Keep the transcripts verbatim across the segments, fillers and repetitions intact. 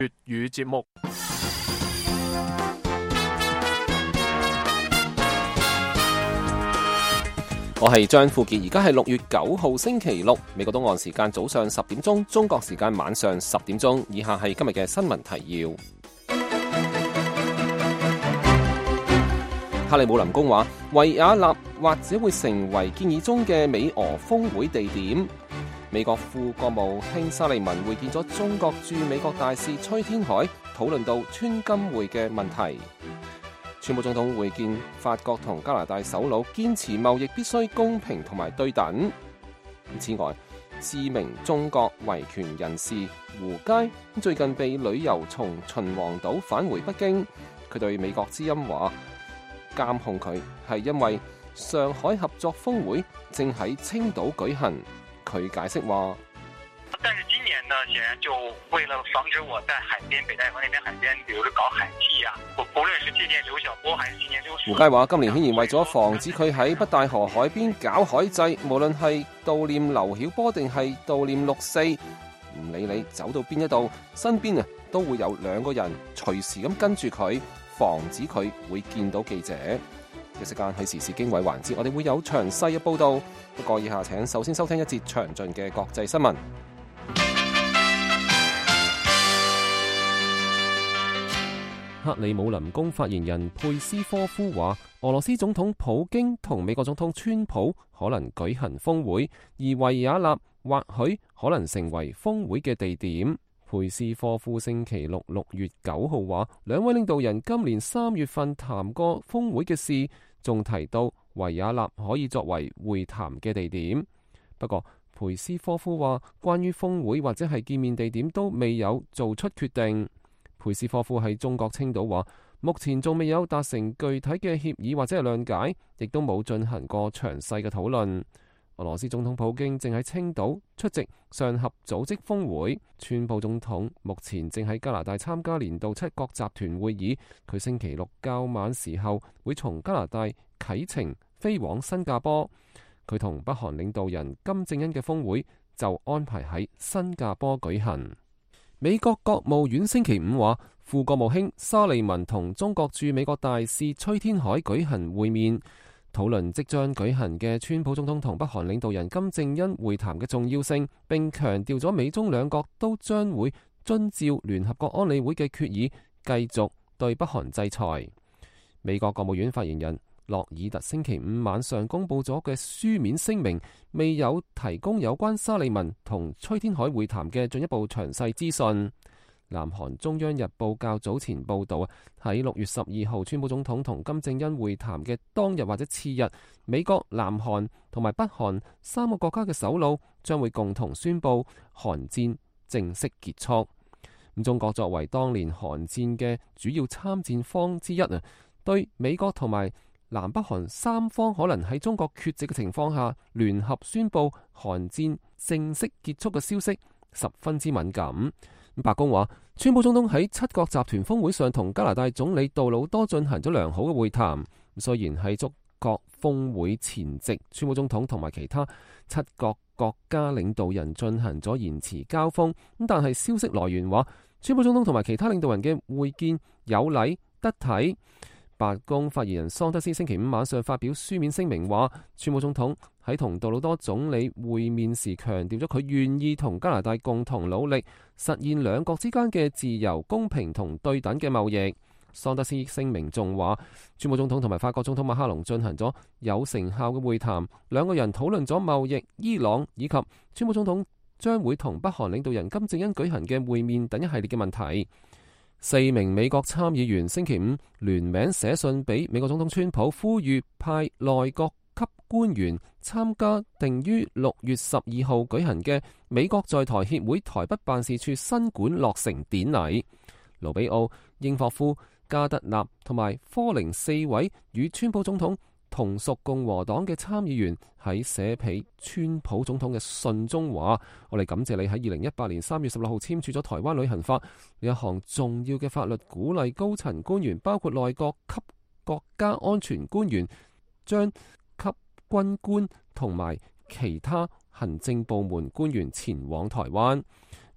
粵語節目。我係張富傑，而家係六月九號星期六，美國東岸時間早上十點鐘，中國時間晚上十點鐘。以下係今日嘅新聞提要。克里姆林宮話，維也納或者會成為建議中嘅美俄峰會地點。美國副國務卿沙利文會見咗中國駐美國大使崔天凱，討論到川金會嘅問題。川普總統會見法國同加拿大首腦，堅持貿易必須公平同埋對等。此外，知名中國維權人士胡佳最近被旅遊從秦皇島返回北京，佢對美國之音話，監控佢係因為上海合作峰會正喺青島舉行。佢解釋話， 但是今年呢，顯然就為了防止我在海邊北戴河那邊海邊，比如搞海祭啊，不不論是借鑒劉曉波還是紀念劉樹。 胡佳話，今年顯然為咗防止佢喺北戴河海邊搞海祭，無論係悼念劉曉波定係悼念六四，唔理你走到邊一度，身邊啊都會有兩個人隨時咁跟住佢，防止佢會見到記者。嘅時間係時事經緯環節，我哋會有詳細嘅報道。不過以下請首先收聽一節詳盡嘅國際新聞。克里姆林宮發言人佩斯科夫話，俄羅斯總統普京同美國總統川普可能舉行峰會，而維也納或許可能成為峰會嘅地點。佩斯科夫星期六六月九號話，兩位領導人今年三月份談過峰會嘅事，仲提到維也納可以作為會談嘅地點。不過佩斯科夫話，關於峰會或者係見面地點都未有做出決定。佩斯科夫喺中國青島話，目前仲未有達成具體嘅協議或者係諒解，亦都冇進行過詳細嘅討論。俄羅斯總統普京正喺青島出席上合組織峰會，川普總統目前正喺加拿大參加年度七國集團會議。佢星期六較晚時候會從加拿大啟程飛往新加坡。佢同北韓領導人金正恩嘅峰會就安排喺新加坡舉行。美國國務院星期五話，副國務卿沙利文同中國駐美國大使崔天凱舉行會面，討論即將舉行嘅川普總統同北韓領導人金正恩會談嘅重要性，並強調咗美中兩國都將會遵照聯合國安理會嘅決議，繼續對北韓制裁。美國國務院發言人洛爾特星期五晚上公布咗嘅書面聲明，未有提供有關沙利文同崔天凱會談嘅進一步詳細資訊。南韓中央日報較早前報道啊，喺六月十二號川普總統同金正恩會談嘅當日或者次日，美國、南韓同埋北韓三個國家嘅首腦將會共同宣布韓戰正式結束。咁中國作為當年韓戰嘅主要參戰方之一啊，對美國同埋南北韓三方可能喺中國缺席嘅情況下聯合宣布韓戰正式結束嘅消息十分之敏感。白宮話，川普總統喺七國集團峰會上同加拿大總理杜魯多進行咗良好嘅會談。雖然喺觸國峰會前夕，川普總統同埋其他七國國家領導人進行咗言辭交鋒，咁但係消息來源話，川普總統同埋其他領導人嘅會見有禮得體。白宮發言人桑德斯星期五晚上發表書面聲明話，川普總統喺同杜魯多總理會面時強調咗佢願意同加拿大共同努力實現兩國之間嘅自由、公平同對等嘅貿易。桑德斯聲明仲話，川普總統同埋法國總統馬克龍進行咗有成效嘅會談，兩個人討論咗貿易、伊朗以及川普總統將會同北韓領導人金正恩舉行嘅會面等一系列嘅問題。四名美國參議員星期五聯名寫信俾美國總統川普，呼籲派內閣級官員參加定於六月十二號舉行嘅美國在台協會台北辦事處新館落成典禮。盧比奧、英霍夫、加德納同埋科寧四位與川普總統同屬共和黨嘅參議員喺寫俾川普總統嘅信中話，我哋感謝你喺二零一八年三月十六號簽署咗台灣旅行法，呢一項重要嘅法律鼓勵高層官員，包括內閣級國家安全官員，將級軍官同埋其他行政部門官員前往台灣。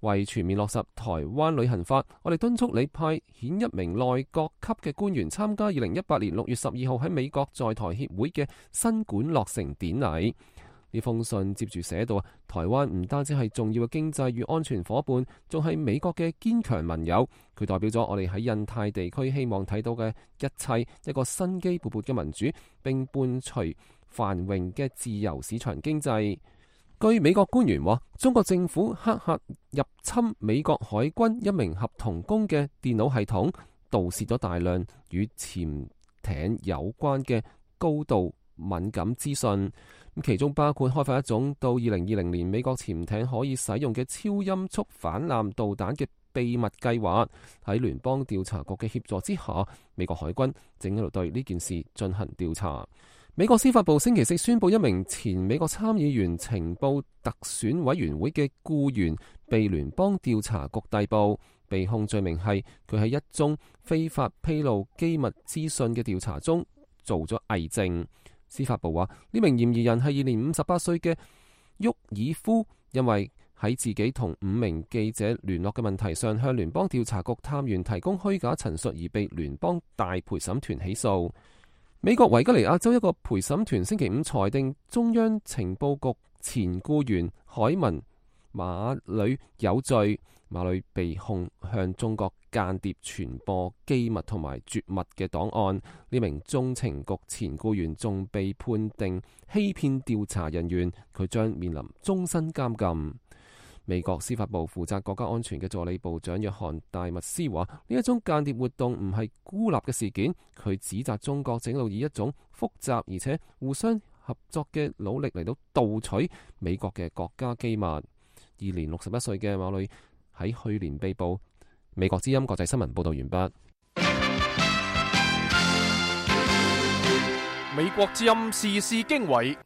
為全面落實台灣旅行法，我哋敦促你派遣一名內閣級嘅官員參加二零一八年六月十二號喺美國在台協會嘅新館落成典禮。呢封信接住寫到，台灣唔單止係重要嘅經濟與安全夥伴，仲係美國嘅堅強盟友。佢代表咗我哋喺印太地區希望睇到嘅一切，一個生機勃勃嘅民主，並伴隨繁榮嘅自由市場經濟。據美國官員話，中國政府黑客入侵美國海軍一名合同工嘅電腦系統，盜竊咗大量與潛艇有關嘅高度敏感資訊。其中包括開發一種到二零二零年美國潛艇可以使用嘅超音速反艦導彈嘅秘密計劃。喺聯邦調查局嘅協助之下，美國海軍正喺度對呢件事進行調查。美國司法部星期四宣布，一名前美國參議員情報特選委員會嘅僱員被聯邦調查局逮捕，被控罪名係佢喺一宗非法披露機密資訊嘅調查中做咗偽證。司法部話，呢名嫌疑人係現年五十八歲嘅沃爾夫，因為喺自己同五名記者聯絡嘅問題上向聯邦調查局探員提供虛假陳述而被聯邦大陪審團起訴。美國維吉尼亞州一個陪審團星期五裁定，中央情報局前僱員海文馬呂有罪。馬呂被控向中國間諜傳播機密同埋絕密嘅檔案。呢名中情局前僱員仲被判定欺騙調查人員，佢將面臨終身監禁。美國司法部負責國家安全嘅助理部長約翰戴密斯話：呢一種間諜活動唔係孤立嘅事件。佢指責中國整路以一種複雜而且互相合作嘅努力嚟到盜取美國嘅國家機密。現年六十一歲嘅馬呂喺去年被捕。美國之音國際新聞報道完畢。 美國之音時事經緯，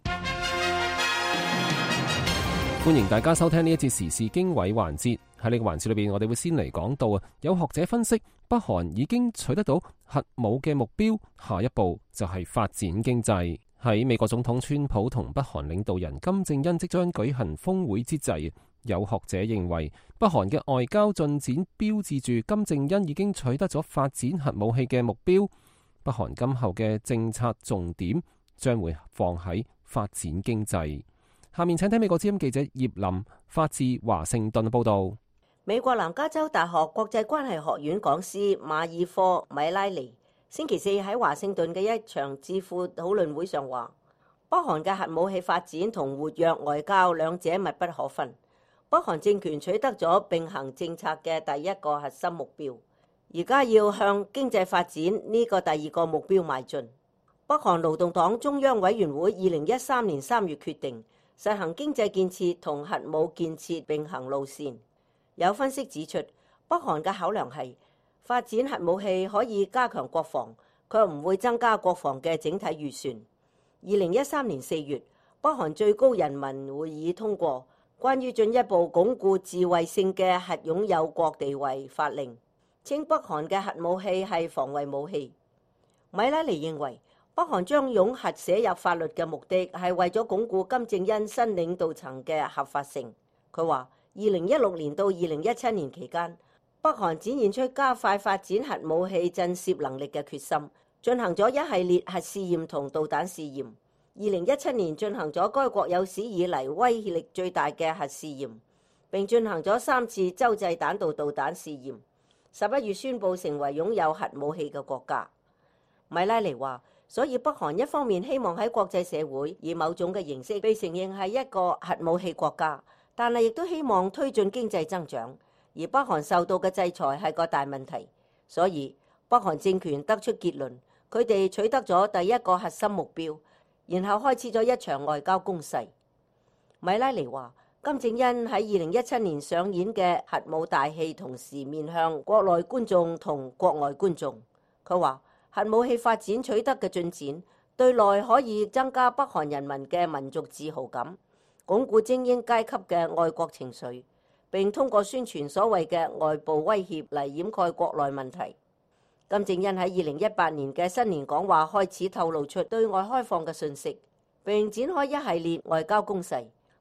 歡迎大家收聽呢一節時事經緯環節。喺呢個環節裏邊，我哋會先嚟講到啊，有學者分析北韓已經取得到核武嘅目標，下一步就係發展經濟。喺美國總統川普同北韓領導人金正恩即將舉行峰會之際，有學者認為北韓嘅外交進展標誌住金正恩已經取得咗發展核武器嘅目標。北韓今後嘅政策重點將會放喺發展經濟。下面請聽美國之音記者葉林發自華盛頓報道。 美國南加州大學國際關係學院講師馬爾科米拉尼星期四喺華盛頓嘅一場智庫討論會上話，北韓嘅核武器發展同活躍外交兩者密不可分。北韓政權取得咗並行政策嘅第一個核心目標，而家要向經濟發展呢個第二個目標邁進。北韓勞動黨中央委員會二零一三年三月決定實行經濟建設同核武建設並行路線。有分析指出，北韓嘅考量係發展核武器可以加強國防，卻唔會增加國防嘅整體預算。二零一三年四月，北韓最高人民會議通過關於進一步鞏固自衛性嘅核擁有國地位法令，稱北韓嘅核武器係防衛武器。米拉尼認為，北韓將擁核寫入法律嘅目的係為咗鞏固金正恩新領導層嘅合法性。佢話，二零一六年到二零一七年期間，北韓展現出加快發展核武器震懾能力嘅決心，進行咗一系列核試驗同導彈試驗。二零一七年進行咗該國有史以嚟威力最大嘅核試驗，並進行咗三次洲際彈道導彈試驗。十一月宣布成為擁有核武器嘅國家。米拉尼話，所以北韓一方面希望喺國際社會以某種嘅形式被承認係一個核武器國家，但係亦都希望推進經濟增長。而北韓受到嘅制裁係個大問題，所以北韓政權得出結論，佢哋取得咗第一個核心目標，然後開始咗一場外交攻勢。米拉尼話，金正恩喺二零一七年上演嘅核武大戲，同時面向國內觀眾同國外觀眾。佢話，核武器發展取得嘅進展，對內可以增加北韓人民嘅民族自豪感，鞏固精英階級嘅愛國情緒，並通過宣傳所謂嘅外部威脅嚟掩蓋國內問題。金正恩喺二零一八年嘅新年講話開始透露出對外開放嘅訊息，並展開一系列外交攻勢。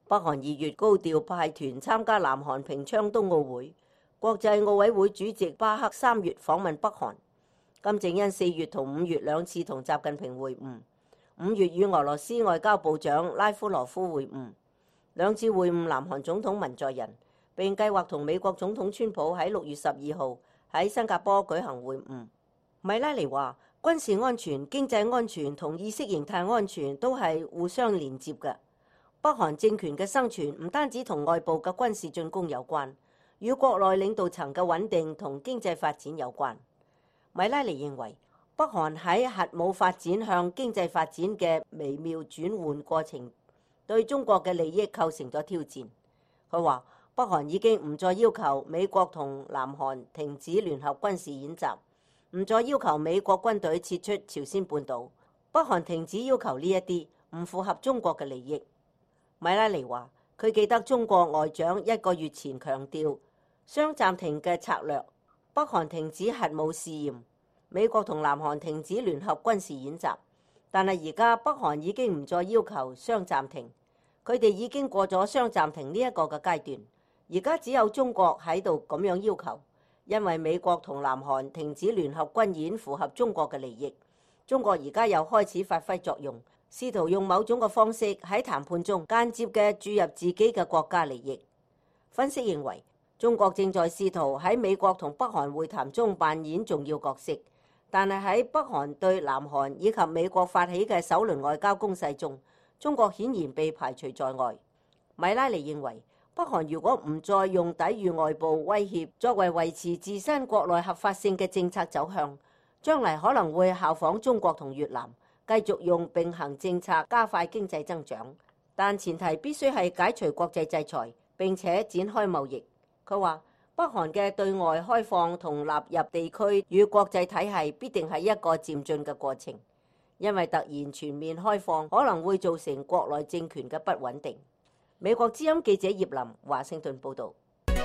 北韓二月高調派團參加南韓平昌冬奧會，國際奧委會主席巴克三月訪問北韓。金正恩四月同五月兩次同習近平會晤，五月與俄羅斯外交部長拉夫羅夫會晤，兩次會晤南韓總統文在寅，並計劃同美國總統川普喺六月十二號喺新加坡舉行會晤。米拉尼話：軍事安全、經濟安全同意識形態安全都係互相連接嘅。北韓政權嘅生存唔單止同外部嘅軍事進攻有關，與國內領導層嘅穩定同經濟發展有關。米拉尼認為，北韓喺核武發展向經濟發展嘅微妙轉換過程，對中國嘅利益構成咗挑戰。佢話：北韓已經唔再要求美國同南韓停止聯合軍事演習，唔再要求美國軍隊撤出朝鮮半島。北韓停止要求呢一啲，唔符合中國嘅利益。米拉尼話：佢記得中國外長一個月前強調雙暫停嘅策略，北韓停止核武試驗，美國同南韓停止聯合軍事演習。但係而家北韓已經唔再要求雙暫停，佢哋已經過咗雙暫停呢一個嘅階段。而家只有中國喺度咁樣要求，因為美國同南韓停止聯合軍演符合中國嘅利益。中國而家又開始發揮作用，試圖用某種嘅方式喺談判中間接嘅注入自己嘅國家利益。分析認為，中國正在試圖喺美國同北韓會談中扮演重要角色，但係喺北韓對南韓以及美國發起嘅首輪外交攻勢中，中國顯然被排除在外。米拉尼認為，北韓如果唔再用抵禦外部威脅作為維持自身國內合法性嘅政策走向，將來可能會效仿中國同越南，繼續用並行政策加快經濟增長，但前提必須係解除國際制裁並且展開貿易。佢話：北韓嘅對外開放同納入地區與國際體系必定係一個漸進嘅過程，因為突然全面開放可能會造成國內政權嘅不穩定。美國之音記者葉林華盛頓報導。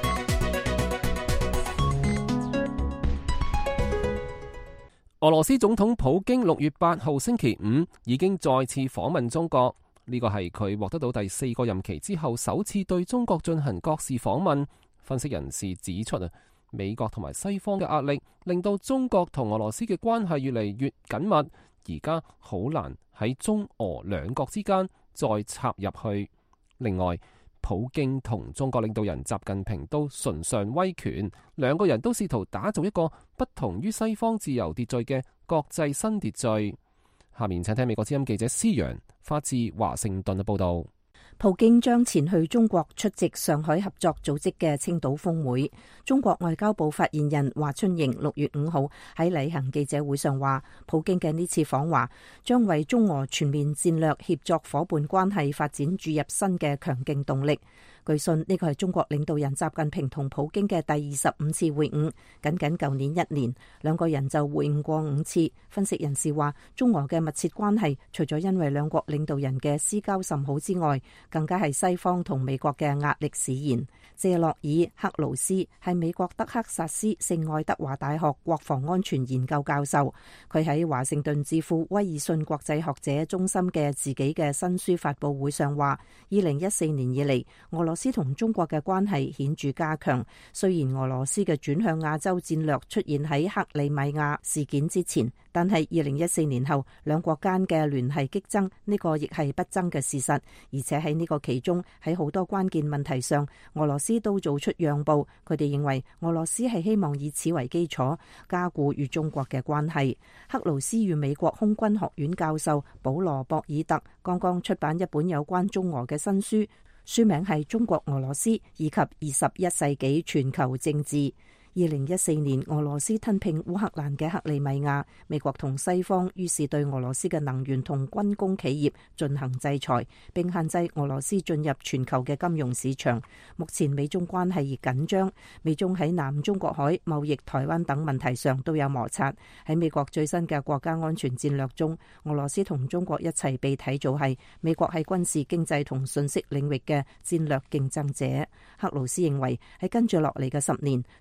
俄羅斯總統普京六月八號星期五已經再次訪問中國，呢個係佢獲得到第四個任期之後首次對中國進行國事訪問。分析人士指出啊，美國同埋西方嘅壓力令到中國同俄羅斯嘅關係越嚟越緊密，而家好難喺中俄兩國之間再插入去。另外，普京同中國領導人習近平都崇尚威權，兩個人都試圖打造一個不同於西方自由秩序嘅國際新秩序。下面請聽美國之音記者施陽發自華盛頓嘅報道。 普京將前去中國出席上海合作組織嘅青島峰會。中國外交部發言人華春瑩六月五號喺例行記者會上話，普京嘅呢次訪華將為中俄全面戰略協作夥伴關係發展注入新嘅強勁動力。據信呢個係中國領導人習近平同普京嘅第二十五次會晤，僅僅舊年一年，兩個人就會晤過五次。分析人士話，中俄嘅密切關係，除咗因為兩國領導人嘅私交甚好之外，更加係西方同美國嘅壓力使然。謝洛爾克勞斯係美國德克薩斯聖愛德華大學國防安全研究教授，佢喺華盛頓智庫威爾遜國際學者中心嘅自己嘅新書發佈會上話，二零一四年以嚟，俄羅斯同中國嘅關係顯著加強。雖然俄羅斯嘅轉向亞洲戰略出現喺克里米亞事件之前，但係二零一四年後，兩國間嘅聯繫激增，呢個亦係不爭嘅事實。而且喺呢個其中，喺好多關鍵問題上，俄羅斯都做出讓步。佢哋認為俄羅斯係希望以此為基礎，加固與中國嘅關係。克勞斯與美國空軍學院教授保羅博爾特剛剛出版一本有關中俄嘅新書，書名係《中國俄羅斯以及二十一世紀全球政治》。二零一四年，俄羅斯吞併烏克蘭嘅克里米亞，美國同西方於是對俄羅斯嘅能源同軍工企業進行制裁，並限制俄羅斯進入全球嘅金融市場。目前美中關係亦緊張，美中喺南中國海、貿易、台灣等問題上都有摩擦。喺美國最新嘅國家安全戰略中，俄羅斯同中國一齊被睇做係美國喺軍事、經濟同信息領域嘅戰略競爭者。克勞斯認為喺跟住落嚟嘅十年，中俄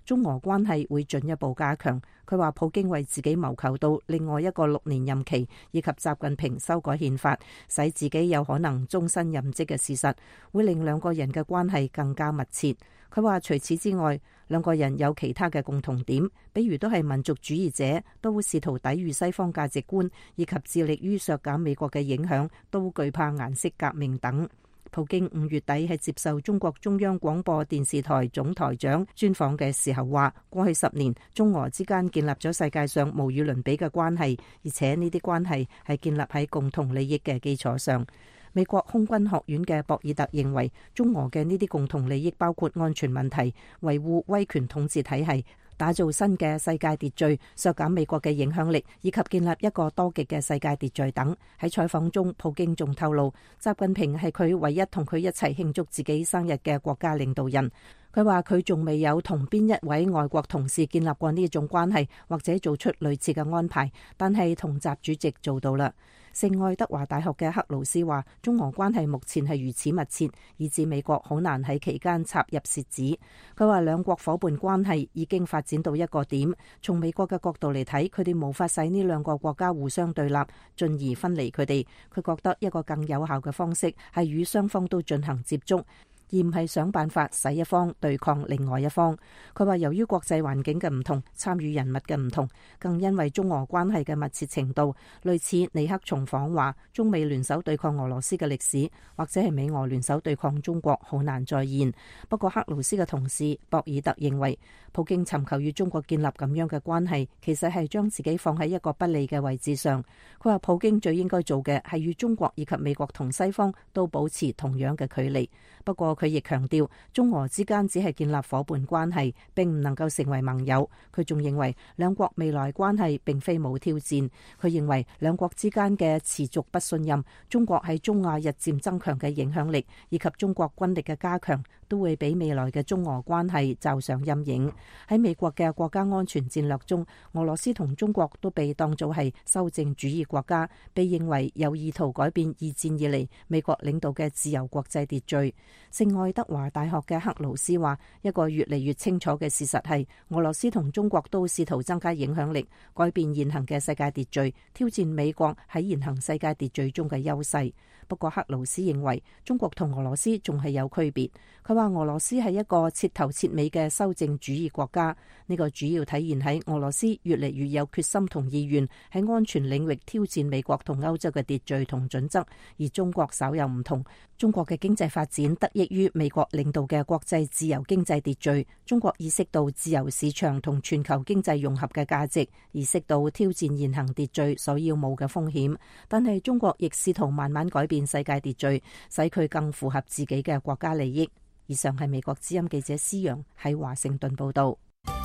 關係會進一步加強。佢話普京為自己謀求到另外一個六年任期，以及習近平修改憲法，使自己有可能終身任職嘅事實，會令兩個人嘅關係更加密切。佢話除此之外，兩個人有其他嘅共同點，比如都係民族主義者，都會試圖抵禦西方價值觀，以及致力於削減美國嘅影響，都懼怕顏色革命等。普京五月底喺接受中國中央廣播電視台總台長專訪嘅時候話，過去十年中俄之間建立咗世界上無與倫比嘅關係，而且呢啲關係係建立喺共同利益嘅基礎上。美國空軍學院嘅博爾特認為，中俄嘅呢啲共同利益包括安全問題、維護威權統治體系、打造新嘅世界秩序、削減美國嘅影響力，以及建立一個多極嘅世界秩序等。喺採訪中，普京仲透露，習近平係佢唯一同佢一齊慶祝自己生日嘅國家領導人。佢話佢仲未有同邊一位外國同事建立過呢種關係，或者做出類似嘅安排，但係同習主席做到啦。聖愛德華大學嘅克魯斯話，中俄關係目前係如此密切，以致美國好難喺期間插入舌子。佢話兩國伙伴關係已經發展到一個點，從美國嘅角度嚟睇，佢哋無法使呢兩個國家互相對立，進而分離佢哋。佢覺得一個更有效嘅方式係與雙方都進行接觸，而唔係想辦法使一方對抗另外一方。佢話由於國際環境嘅唔同，參與人物嘅唔同，更因為中俄關係嘅密切程度，類似尼克松訪華、中美聯手對抗俄羅斯嘅歷史，或者係美俄聯手對抗中國，好難再現。不過克魯斯嘅同事博爾特認為，普京尋求與中國建立咁樣嘅關係，其實係將自己放喺一個不利嘅位置上。佢話普京最應該做嘅係與中國以及美國同西方都保持同樣嘅距離。不過佢亦強調，中俄之間只係建立伙伴關係，並唔能夠成為盟友。佢仲認為兩國未來關係並非冇挑戰。佢認為兩國之間嘅持續不信任、中國喺中亞日漸增強嘅影響力，以及中國軍力嘅加強，都會俾未來嘅中俄關係罩上陰影。喺美國嘅國家安全戰略中，俄羅斯同中國都被當作係修正主義國家，被認為有意圖改變二戰以嚟美國領導嘅自由國際秩序。聖愛德華大學嘅克魯斯話，一個越嚟越清楚嘅事實係，俄羅斯同中國都試圖增加影響力，改變現行嘅世界秩序，挑戰美國喺現行世界秩序中嘅優勢。不過克魯斯認為，中國同俄羅斯仲係有區別。佢話俄羅斯係一個徹頭徹尾嘅修正主義國家，呢個主要體現喺俄羅斯越嚟越有決心同意願喺安全領域挑戰美國同歐洲嘅秩序同準則，而中國稍有唔同。中國嘅經濟發展得益於美國領導嘅國際自由經濟秩序。中國意識到自由市場同全球經濟融合嘅價值，意識到挑戰現行秩序所要冒嘅風險。但係中國亦試圖慢慢改變世界秩序，使佢更符合自己嘅國家利益。以上係美國之音記者施陽喺華盛頓報道。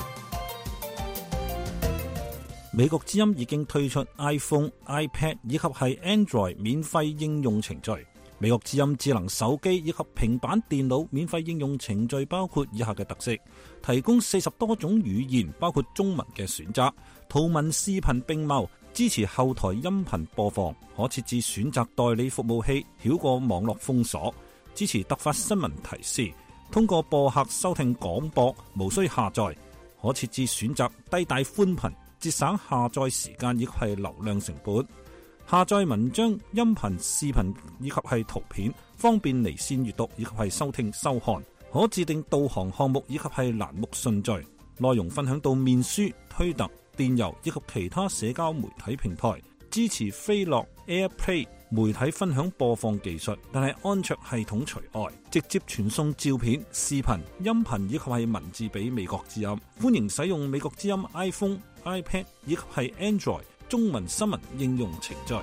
美國之音已經推出 iPhone、iPad 以及係 Android 免費應用程序。美國之音智能手機以及平板電腦免費應用程序包括以下嘅特色：提供四十多種語言，包括中文嘅選擇，圖文視頻並茂，支持後台音頻播放，可設置選擇代理服務器，繞過網絡封鎖，支持突發新聞提示，通過播客收聽廣播，無需下載，可設置選擇低帶寬頻，節省下載時間以及係流量成本。下載文章、音頻、視頻以及係圖片，方便離線閱讀以及係收聽收看。可自定導航項目以及係欄目順序。內容分享到面書、推特、電郵以及其他社交媒體平台。支持飛樂 AirPlay 媒體分享播放技術，但係安卓系統除外。直接傳送照片、視頻、音頻以及係文字俾美國之音。歡迎使用美國之音 iPhone、iPad 以及係 Android中文新聞應用程序。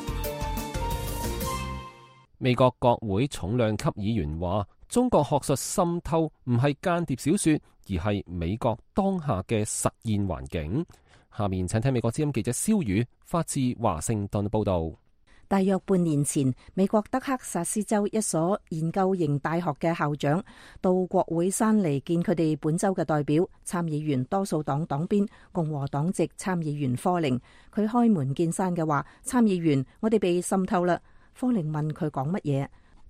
美國國會重量級議員話，中國學術滲透唔係間諜小說，而係美國當下嘅實驗環境。下面請聽美國之音記者蕭宇發自華盛頓報道。 大約半年前，美國德克薩斯州一所研究型大學嘅校長到國會山嚟見佢哋本州嘅代表參議員多數黨黨鞭共和黨籍參議員科寧。佢開門見山嘅話，參議員，我哋被滲透啦。科寧問佢講乜嘢？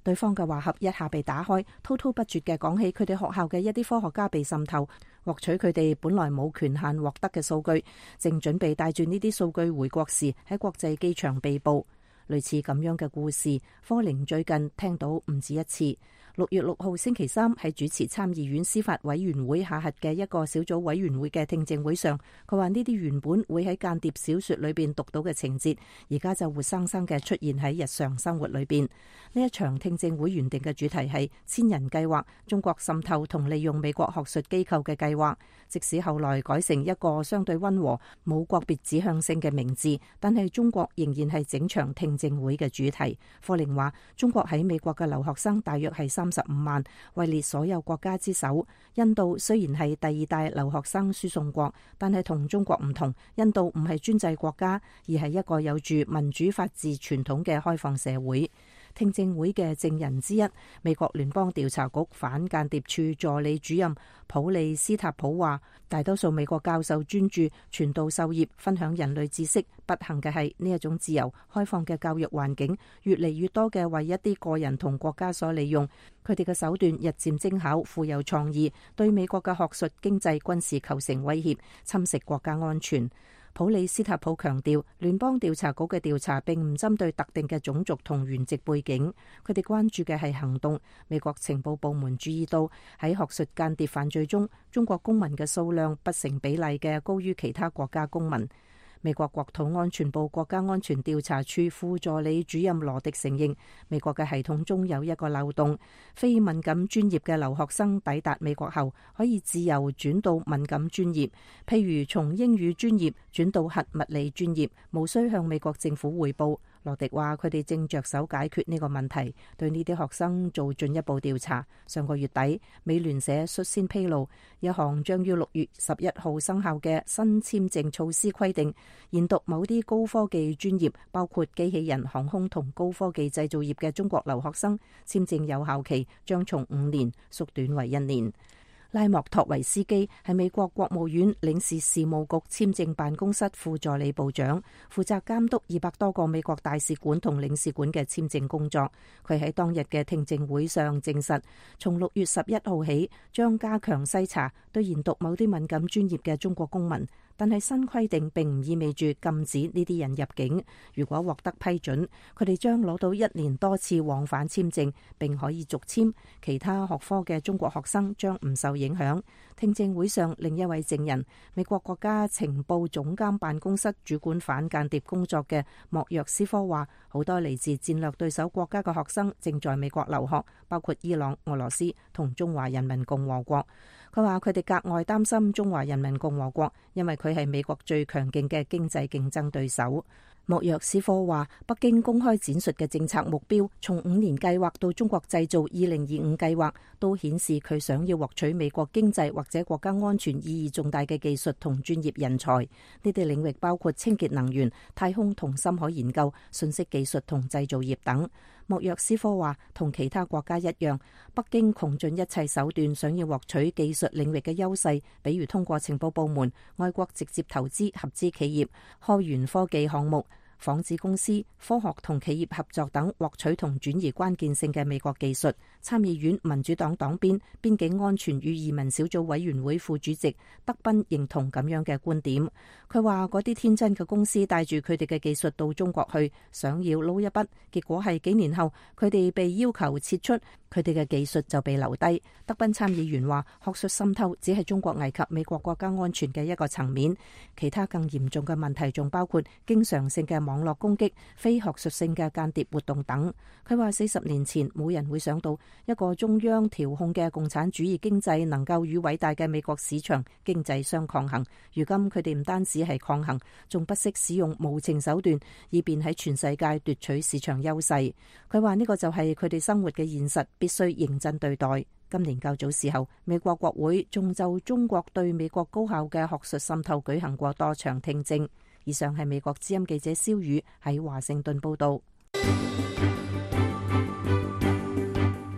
對方嘅話匣一下被打開，滔滔不絕嘅講起佢哋學校嘅一啲科學家被滲透，獲取佢哋本來冇權限獲得嘅數據，正準備帶住呢啲數據回國時喺國際機場被捕。類似咁樣嘅故事，科寧最近聽到唔止一次。六月六號星期三喺主持參議院司法委員會下轄嘅一個小組委員會嘅聽證會上，佢話呢啲原本會喺間諜小說裏邊讀到嘅情節，而家就活生生嘅出現喺日常生活裏邊。呢一場聽證會原定嘅主題係千人計劃，中國滲透同利用美國學術機構嘅計劃。即使後來改成一個相對溫和、冇國別指向性嘅名字，但係中國仍然係整場聽證會嘅主題。科寧話，中國喺美國嘅留學生大約係三十五萬，位列所有國家之首。印度雖然係第二大留學生輸送國，但係同中國唔同，印度唔係專制國家，而係一個有住民主法治傳統嘅開放社會。聽證會嘅證人之一，美國聯邦調查局反間諜處助理主任普利斯塔普話，大多數美國教授專注傳道授業、分享人類知識。不幸嘅係呢一種自由開放嘅教育環境，越嚟越多嘅為一啲個人同國家所利用。佢哋嘅手段日漸精巧、富有創意，對美國嘅學術、經濟、軍事構成威脅，侵蝕國家安全。普里斯塔普強調，聯邦調查局嘅調查並唔針對特定嘅種族同原籍背景，佢哋關注嘅係行動。美國情報部門注意到喺學術間諜犯罪中，中國公民嘅數量不成比例嘅高於其他國家公民。美國國土安全部國家安全調查處副助理主任羅迪承認，美國嘅系統中有一個漏洞，非敏感專業嘅留學生抵達美國後，可以自由轉到敏感專業，譬如從英語專業轉到核物理專業，無需向美國政府匯報。羅迪話：佢哋正着手解決呢個問題，對呢啲學生做進一步調查。上個月底，美聯社率先披露一項將於六月十一號生效嘅新簽證措施規定，研讀某啲高科技專業，包括機器人、航空同高科技製造業嘅中國留學生，簽證有效期將從五年縮短為一年。拉莫托維斯基係美國國務院領事事務局簽證辦公室副助理部長，負責監督二百多個美國大使館同領事館嘅簽證工作。佢喺當日嘅聽證會上證實，從六月十一號起將加強篩查對研讀某啲敏感專業嘅中國公民。但係新規定並唔意味住禁止呢啲人入境。如果獲得批准，佢哋將攞到一年多次往返簽證，並可以續簽。其他學科嘅中國學生將唔受影響。聽證會上另一位證人，美國國家情報總監辦公室主管反間諜工作嘅莫約斯科話，好多嚟自戰略對手國家嘅學生正在美國留學，包括伊朗、俄羅斯同中華人民共和國。佢話佢哋格外擔心中華人民共和國，因為佢係美國最強勁嘅經濟競爭對手。莫約斯科話，北京公開展述嘅政策目標，從五年計劃到中國製造二零二五計劃，都顯示佢想要獲取美國經濟或者國家安全意義重大嘅技術同專業人才。呢啲領域包括清潔能源、太空同深海研究、信息技術同製造業等。莫約斯科話，同其他國家一樣，北京窮盡一切手段想要獲取技術領域嘅優勢，比如通過情報部門、外國直接投資、合資企業、開源科技項目、紡織公司、科學同企業合作等獲取同轉移關鍵性嘅美國技術。參議院民主黨黨鞭邊境安全與移民小組委員會副主席德賓認同咁樣嘅觀點。佢話嗰啲天真嘅公司帶住佢哋嘅技術到中國去，想要撈一筆，結果係幾年後佢哋被要求撤出，佢哋嘅技術就被留低。德賓參議員話，學術滲透只係中國危及美國國家安全嘅一個層面，其他更嚴重嘅問題仲包括經常性嘅網絡攻擊、非學術性嘅間諜活動等。佢話四十年前冇人會想到一個中央調控嘅共產主義經濟能夠與偉大嘅美國市場經濟相抗衡。如今佢哋唔單止係抗衡，仲不惜使用無情手段，以便喺全世界奪取市場優勢。佢話呢個就係佢哋生活嘅現實，必須認真對待。今年較早時候，美國國會仲就中國對美國高校嘅學術滲透舉行過多場聽證。以上係美國之音記者蕭宇喺華盛頓報道。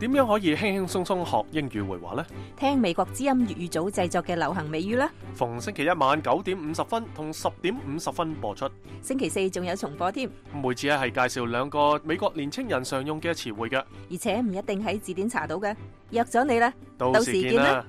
點樣可以輕輕鬆鬆學英語會話呢？ 聽美國之音粵語組製作嘅流行美語啦。 逢星期一晚九點五十分同十點五十分播出。 星期四仲有重播添。 每次咧係介紹兩個美國年青人常用嘅詞彙嘅， 而且唔一定喺字典查到嘅。約咗你啦， 到時見啦。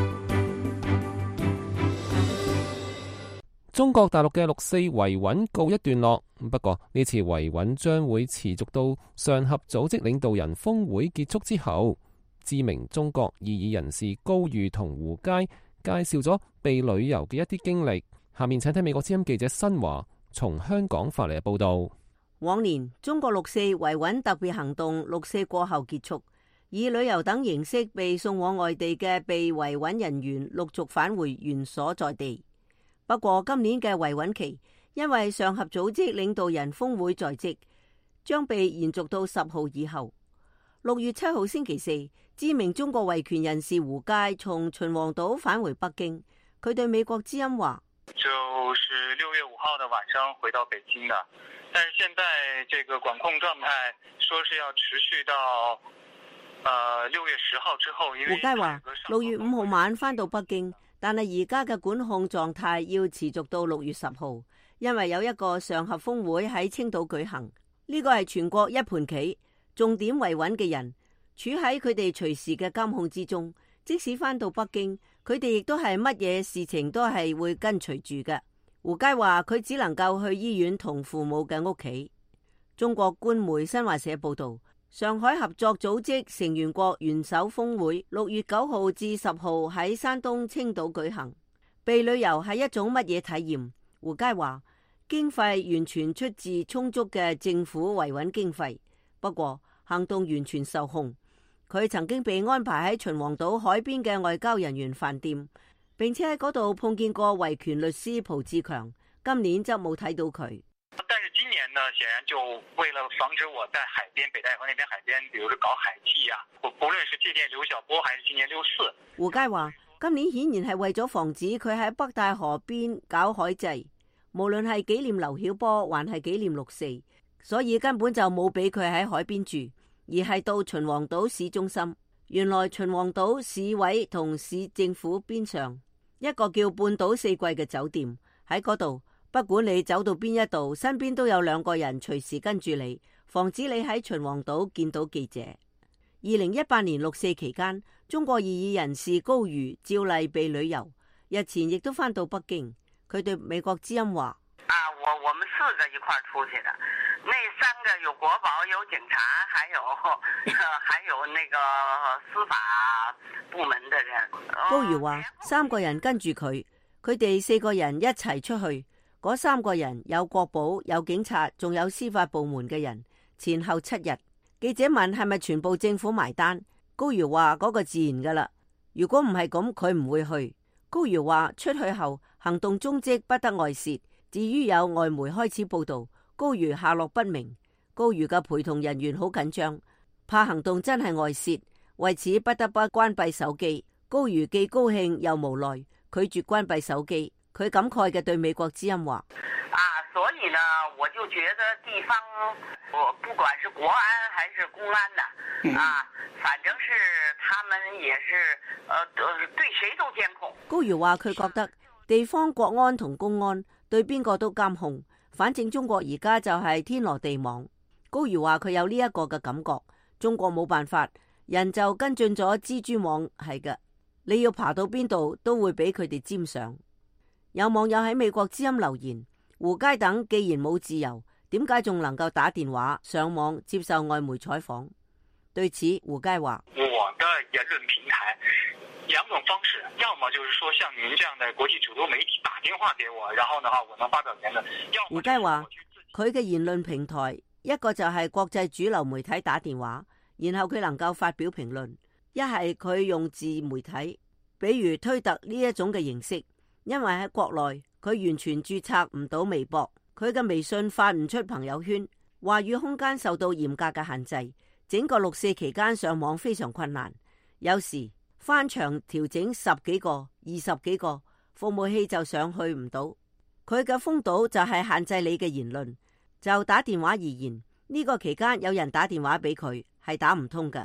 中國大陸嘅六四維穩告一段落，不過呢次維穩將會持續到上合組織領導人峰會結束之後。知名中國異議人士高瑜同胡佳介紹咗被旅遊嘅一啲經歷。下面請睇美國之音記者新華從香港發嚟嘅報道。 往年中國六四維穩特別行動六四過後結束，以旅遊等形式被送往外地嘅被維穩人員陸續返回原所在地。不過今年嘅維穩期，因為上合組織領導人峰會在即，將被延續到十號以後。六月七號星期四，知名中國維權人士胡佳從秦皇島返回北京，佢對美國之音話： 就是六月五號的晚上回到北京的，但是現在這個管控狀態，說是要持續到呃六月十號之後。因為胡佳話：六月五號晚返到北京。但係而家嘅管控狀態要持續到六月十號，因為有一個上合峰會喺青島舉行，呢個係全國一盤棋，重點維穩嘅人處喺佢哋隨時嘅監控之中，即使返到北京，佢哋亦都係乜嘢事情都係會跟隨住嘅。胡佳話佢只能夠去醫院同父母嘅屋企。中國官媒新華社報道，上海合作組織成員國元首峰會六月九號至十號喺山東青島舉行。被旅遊係一種乜嘢體驗？胡佳話經費完全出自充足嘅政府維穩經費，不過行動完全受控。佢曾經被安排喺秦皇島海邊嘅外交人員飯店，並且喺嗰度碰見過維權律師蒲志強。今年則冇睇到佢。 但是今年呢，顯然就為了防止我在海邊北戴河那邊海邊，比如搞海祭啊，不不論是紀念劉曉波還是紀念六四。 胡佳話今年顯然係為咗防止佢喺北戴河邊搞海祭，無論係紀念劉曉波還係紀念六四，所以根本就冇俾佢喺海邊住，而係到秦皇島市中心。原來秦皇島市委同市政府邊上一個叫半島四季嘅酒店，喺嗰度。不管你走到邊一度，身邊都有兩個人隨時跟住你，防止你喺秦皇島見到記者。二零一八年六四期間，中國異議人士高瑜照例被旅遊，日前亦都返到北京。佢對美國之音話： 啊，我我們四個一塊出去的，那三個有國保、有警察，還有還有那個司法部門的人。 高瑜話三個人跟住佢，佢哋四個人一齊出去。嗰三個人有國保、有警察，仲有司法部門嘅人，前後七日。記者問係咪全部政府埋單？高瑜話嗰個自然噶啦，如果唔係咁，佢唔會去。高瑜話出去後行動蹤跡不得外泄。至於有外媒開始報道高瑜下落不明，高瑜嘅陪同人員好緊張，怕行動真係外泄，為此不得不關閉手機。高瑜既高興又無奈，拒絕關閉手機。佢感慨嘅對美國之音話： 啊，所以呢，我就覺得地方，我不管是國安還是公安的，啊，反正是他們也是，呃，對誰都監控。 高瑜話佢覺得地方國安同公安對邊個都監控，反正中國而家就係天羅地網。高瑜話佢有呢一個嘅感覺，中國冇辦法，人就跟進咗蜘蛛網係嘅，你要爬到邊度都會俾佢哋沾上。有網友喺美國之音留言：胡佳等既然冇自由，點解仲能夠打電話上網接受外媒採訪？對此，胡佳話： 我的言論平台兩種方式，要麼就是說像您這樣的國際主流媒體打電話給我，然後呢話我能發表言論。 胡佳話佢嘅言論平台一個就係國際主流媒體打電話，然後佢能夠發表評論；一係佢用自媒體，比如推特呢一種嘅形式。因為喺國內佢完全註冊唔到微博，佢嘅微信發唔出朋友圈，話語空間受到嚴格嘅限制。整個六四期間上網非常困難，有時翻牆調整十幾個、二十幾個服務器就上去唔到。佢嘅封堵就係限制你嘅言論。就打電話而言，呢個期間有人打電話俾佢係打唔通嘅，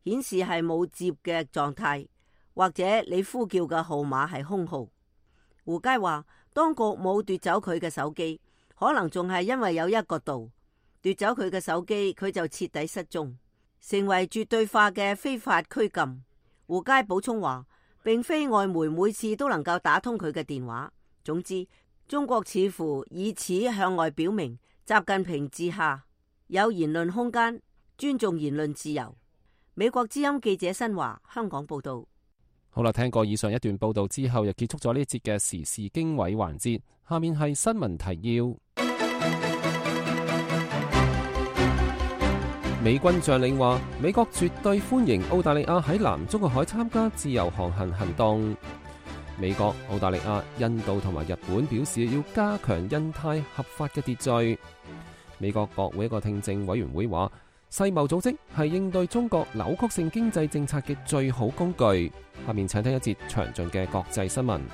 顯示係冇接嘅狀態，或者你呼叫嘅號碼係空號。胡佳話，當局冇奪走佢嘅手機，可能仲係因為有一個度，奪走佢嘅手機，佢就徹底失蹤，成為絕對化嘅非法拘禁。胡佳補充話，並非外媒每次都能夠打通佢嘅電話。總之，中國似乎以此向外表明，習近平治下有言論空間，尊重言論自由。美國之音記者新華香港報道。 好啦，聽過以上一段報道之後，又結束咗呢一節嘅時事經緯環節。下面係新聞提要。美軍將領話，美國絕對歡迎澳大利亞喺南中國海參加自由航行行動。美國、澳大利亞、印度同埋日本表示要加強印太合法嘅秩序。美國國會一個聽證委員會話，世貿組織係應對中國扭曲性經濟政策嘅最好工具。下面請聽一節詳盡嘅國際新聞。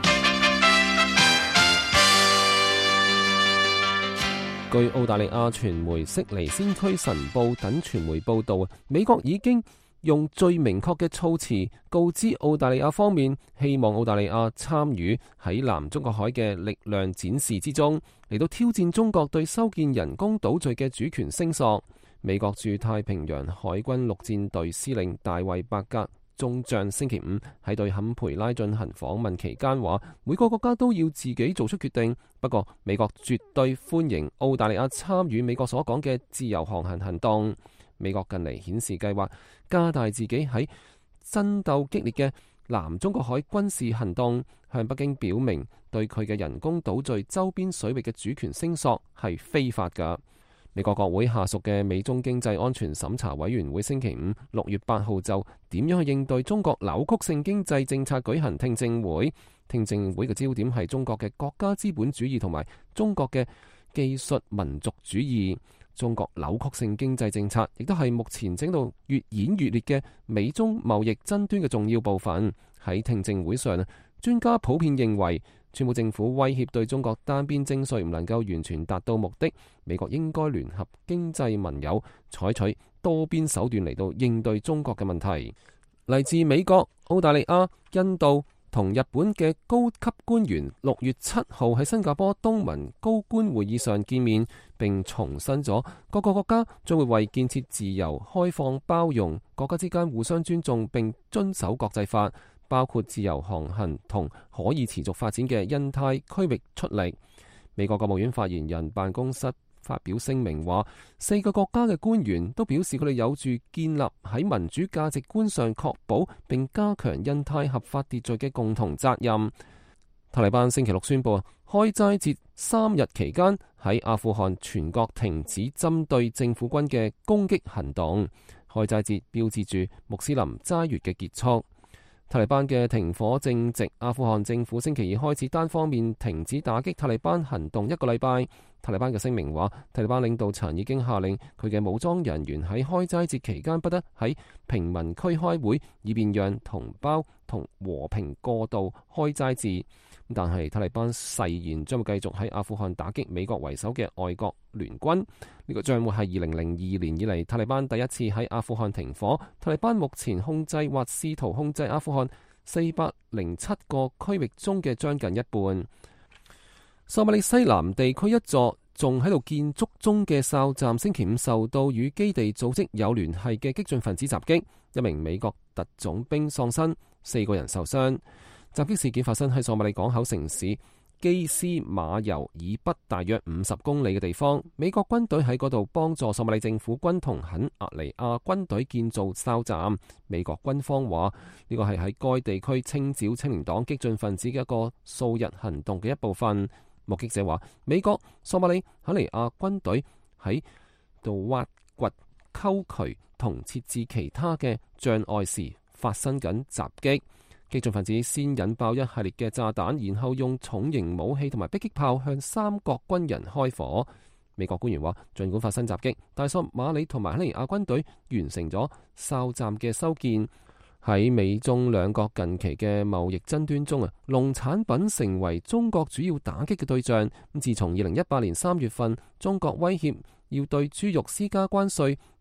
據澳大利亞傳媒悉尼先驅晨報等傳媒報道，美國已經用最明確嘅措辭告知澳大利亞方面，希望澳大利亞參與喺南中國海嘅力量展示之中，嚟到挑戰中國對修建人工島嶼嘅主權聲索。美國駐太平洋海軍陸戰隊司令大衛伯格中將星期五喺對坎培拉進行訪問期間話，每個國家都要自己做出決定，不過美國絕對歡迎澳大利亞參與美國所講嘅自由航行行動。美國近嚟顯示計劃加大自己喺爭鬥激烈嘅南中國海軍事行動，向北京表明對佢嘅人工島嶼周邊水域嘅主權聲索係非法㗎。美國國會下屬嘅美中經濟安全審查委員會星期五六月八號就點樣去應對中國扭曲性經濟政策舉行聽證會。聽證會嘅焦點係中國嘅國家資本主義同埋中國嘅技術民族主義。中國扭曲性經濟政策亦都係目前整到越演越烈嘅美中貿易爭端嘅重要部分。喺聽證會上，專家普遍認為，川普政府威脅對中國單邊徵稅唔能夠完全達到目的，美國應該聯合經濟盟友，採取多邊手段嚟到應對中國嘅問題。嚟自美國、澳大利亞、印度同日本嘅高級官員六月七號喺新加坡東盟高官會議上見面，並重申咗各個國家將會為建設自由、開放、包容、國家之間互相尊重並遵守國際法，包括自由航行同可以持續發展嘅印太區域出力。美國國務院發言人辦公室發表聲明話，四個國家嘅官員都表示佢哋有住建立喺民主價值觀上確保並加強印太合法秩序嘅共同責任。塔利班星期六宣布，開齋節三日期間喺阿富汗全國停止針對政府軍嘅攻擊行動。開齋節標誌住穆斯林齋月嘅結束。塔利班嘅停火正值，阿富汗政府星期二開始單方面停止打擊塔利班行動一個禮拜。塔利班嘅聲明話，塔利班領導層已經下令佢嘅武裝人員喺開齋節期間不得喺平民區開會，以便讓同胞同和平過渡開齋節。但係塔利班誓言將會繼續喺阿富汗打擊美國為首嘅外國聯軍。呢個將會係二零零二年以嚟塔利班第一次喺阿富汗停火。塔利班目前控制或試圖控制阿富汗四百零七個區域中嘅將近一半。索馬里西南地區一座仲喺度建築中嘅哨站星期五受到與基地組織有聯繫嘅激進分子襲擊，一名美國特種兵喪生，四個人受傷。襲擊事件發生喺索馬里港口城市基斯馬尤以北大約五十公里嘅地方。美國軍隊喺嗰度幫助索馬里政府軍同肯亞尼亞軍隊建造哨站。美國軍方話呢個係喺該地區清剿青年黨激進分子嘅一個數日行動嘅一部分。目擊者話，美國索馬里肯尼亞軍隊喺度挖掘溝渠同設置其他嘅障礙時發生緊襲擊。激進分子先引爆一系列嘅炸彈，然後用重型武器同埋迫擊炮向三國軍人開火。美國官員話，儘管發生襲擊，但索馬里同埋肯尼亞軍隊完成咗哨站嘅修建。喺美中兩國近期嘅貿易爭端中啊，農產品成為中國主要打擊嘅對象。咁自從二零一八年三月份中國威脅要對豬肉施加關稅，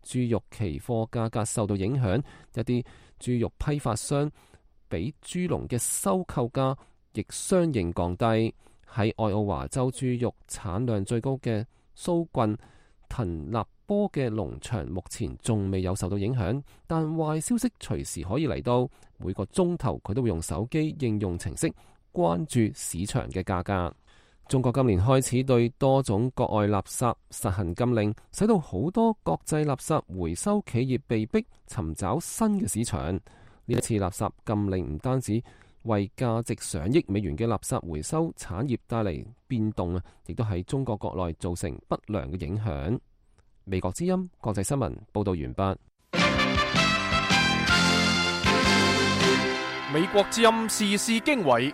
豬肉期貨價格受到影響，一啲豬肉批發商俾豬農嘅收購價亦相應降低。喺愛奧華州豬肉產量最高嘅蘇郡騰納波嘅農場目前仲未有受到影響，但壞消息隨時可以嚟到。每個鐘頭佢都會用手機應用程式關注市場嘅價格。中國今年開始對多種國外垃圾實行禁令，使到好多國際垃圾回收企業被迫尋找新嘅市場。呢一次垃圾禁令唔單止為價值上億美元嘅垃圾回收產業帶嚟變動啊，亦都喺中國國內造成不良嘅影響。美國之音國際新聞報道完畢。 美國之音時事經緯，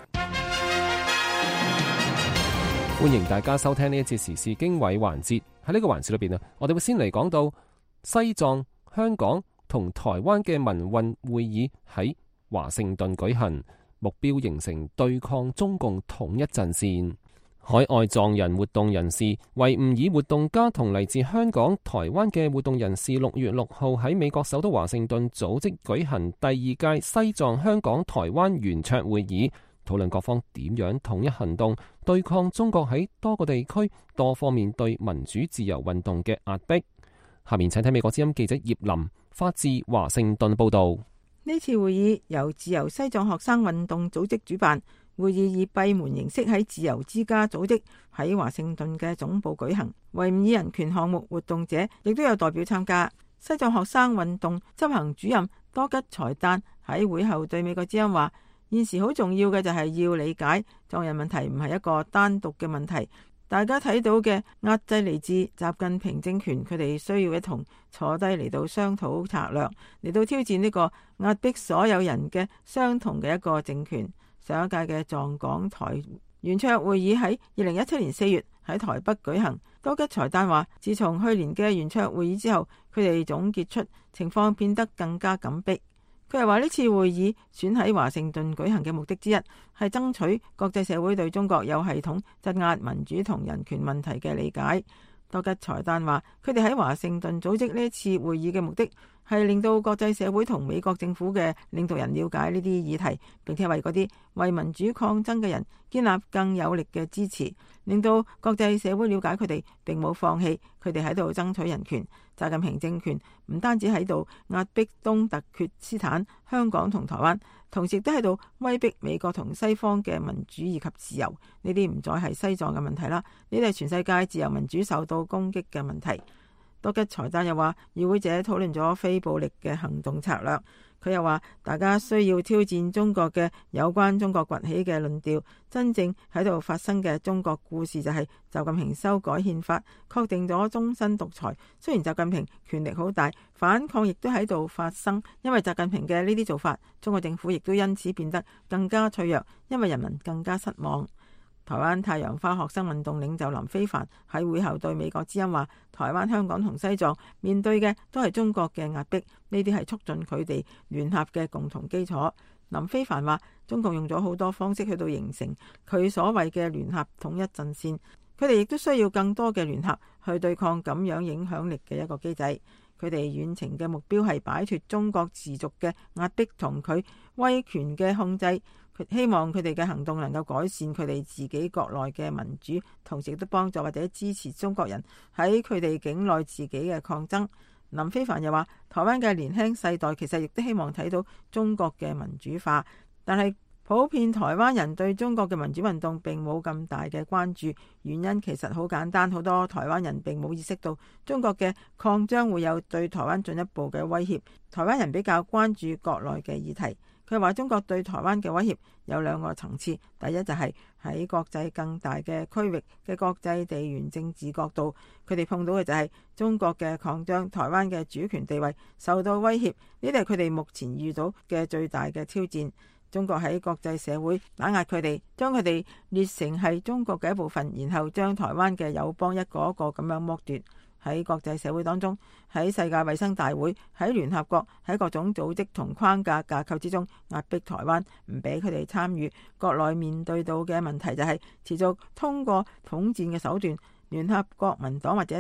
歡迎大家收聽呢一節時事經緯環節。喺呢個環節裏邊啊，我哋會先嚟講到西藏、香港同台灣嘅民運會議喺華盛頓舉行，目標形成對抗中共統一陣線。海外藏人活動人士、維吾爾活動家同嚟自香港、台灣嘅活動人士，六月六號喺美國首都華盛頓組織舉行第二屆西藏、香港、台灣圓桌會議，討論各方點樣統一行動，對抗中國喺多個地區多方面對民主自由運動嘅壓迫。下面請睇美國之音記者葉林發自華盛頓報道。 呢次會議由自由西藏學生運動組織主辦。會議以閉門形式喺自由之家組織喺華盛頓嘅總部舉行，維吾爾人權項目活動者亦都有代表參加。西藏學生運動執行主任多吉才旦喺會後對美國之音話：現時好重要嘅就係要理解藏人問題唔係一個單獨嘅問題，大家睇到嘅壓制嚟自習近平政權，佢哋需要一同坐低嚟到商討策略，嚟到挑戰呢個壓迫所有人嘅相同嘅一個政權。上一屆嘅藏港台圓桌會議喺二零一七年四月喺台北舉行。多吉才旦話：自從去年嘅圓桌會議之後，佢哋總結出情況變得更加緊迫。佢又話呢次會議選喺華盛頓舉行嘅目的之一係爭取國際社會對中國有系統鎮壓民主同人權問題嘅理解。多吉才旦話：佢哋喺華盛頓組織呢一次會議嘅目的係令到國際社會同美國政府嘅領導人了解呢啲議題，並且為嗰啲為民主抗爭嘅人建立更有力嘅支持，令到國際社會了解佢哋並冇放棄，佢哋喺度爭取人權。習近平政權唔單止喺度壓迫東突厥斯坦、香港同台灣，同時亦都喺度威逼美國同西方嘅民主以及自由。呢啲唔再係西藏嘅問題啦，呢啲係全世界自由民主受到攻擊嘅問題。多吉才旦又話，與會者討論咗非暴力嘅行動策略。佢又話，大家需要挑戰中國嘅有關中國崛起嘅論調。真正喺度發生嘅中國故事就係習近平修改憲法，確定咗終身獨裁。雖然習近平權力好大，反抗亦都喺度發生。因為習近平嘅呢啲做法，中國政府亦都因此變得更加脆弱，因為人民更加失望。台灣太陽花學生運動領袖林飛帆喺會後對美國之音話：台灣、香港同西藏面對嘅都係中國嘅壓迫，呢啲係促進佢哋聯合嘅共同基礎。林飛帆話：中共用咗好多方式去到形成佢所謂嘅聯合統一陣線，佢哋亦都需要更多嘅聯合去對抗咁樣影響力嘅一個機制。佢哋遠程嘅目標係擺脫中國持續嘅壓迫同佢威權嘅控制。希望佢哋嘅行動能夠改善佢哋自己國內嘅民主，同時亦都幫助或者支持中國人喺佢哋境內自己嘅抗爭。林飛帆又話：台灣嘅年輕世代其實亦都希望睇到中國嘅民主化，但係普遍台灣人對中國嘅民主運動並冇咁大嘅關注。原因其實好簡單，好多台灣人並冇意識到中國嘅擴張會有對台灣進一步嘅威脅。台灣人比較關注國內嘅議題。佢話中國對台灣嘅威脅有兩個層次，第一就係喺國際更大嘅區域嘅國際地緣政治角度，佢哋碰到嘅就係中國嘅擴張，台灣嘅主權地位受到威脅，呢啲係佢哋目前遇到嘅最大嘅挑戰。中國喺國際社會打壓佢哋，將佢哋列成係中國嘅一部分，然後將台灣嘅友邦一個一個咁樣剝奪。喺國際社會當中，喺世界衛生大會、喺聯合國、喺各種組織同框架架構之中壓迫台灣，唔俾佢哋參與。國內面對到嘅問題就係持續通過統戰嘅手段，聯合國民黨或者一啲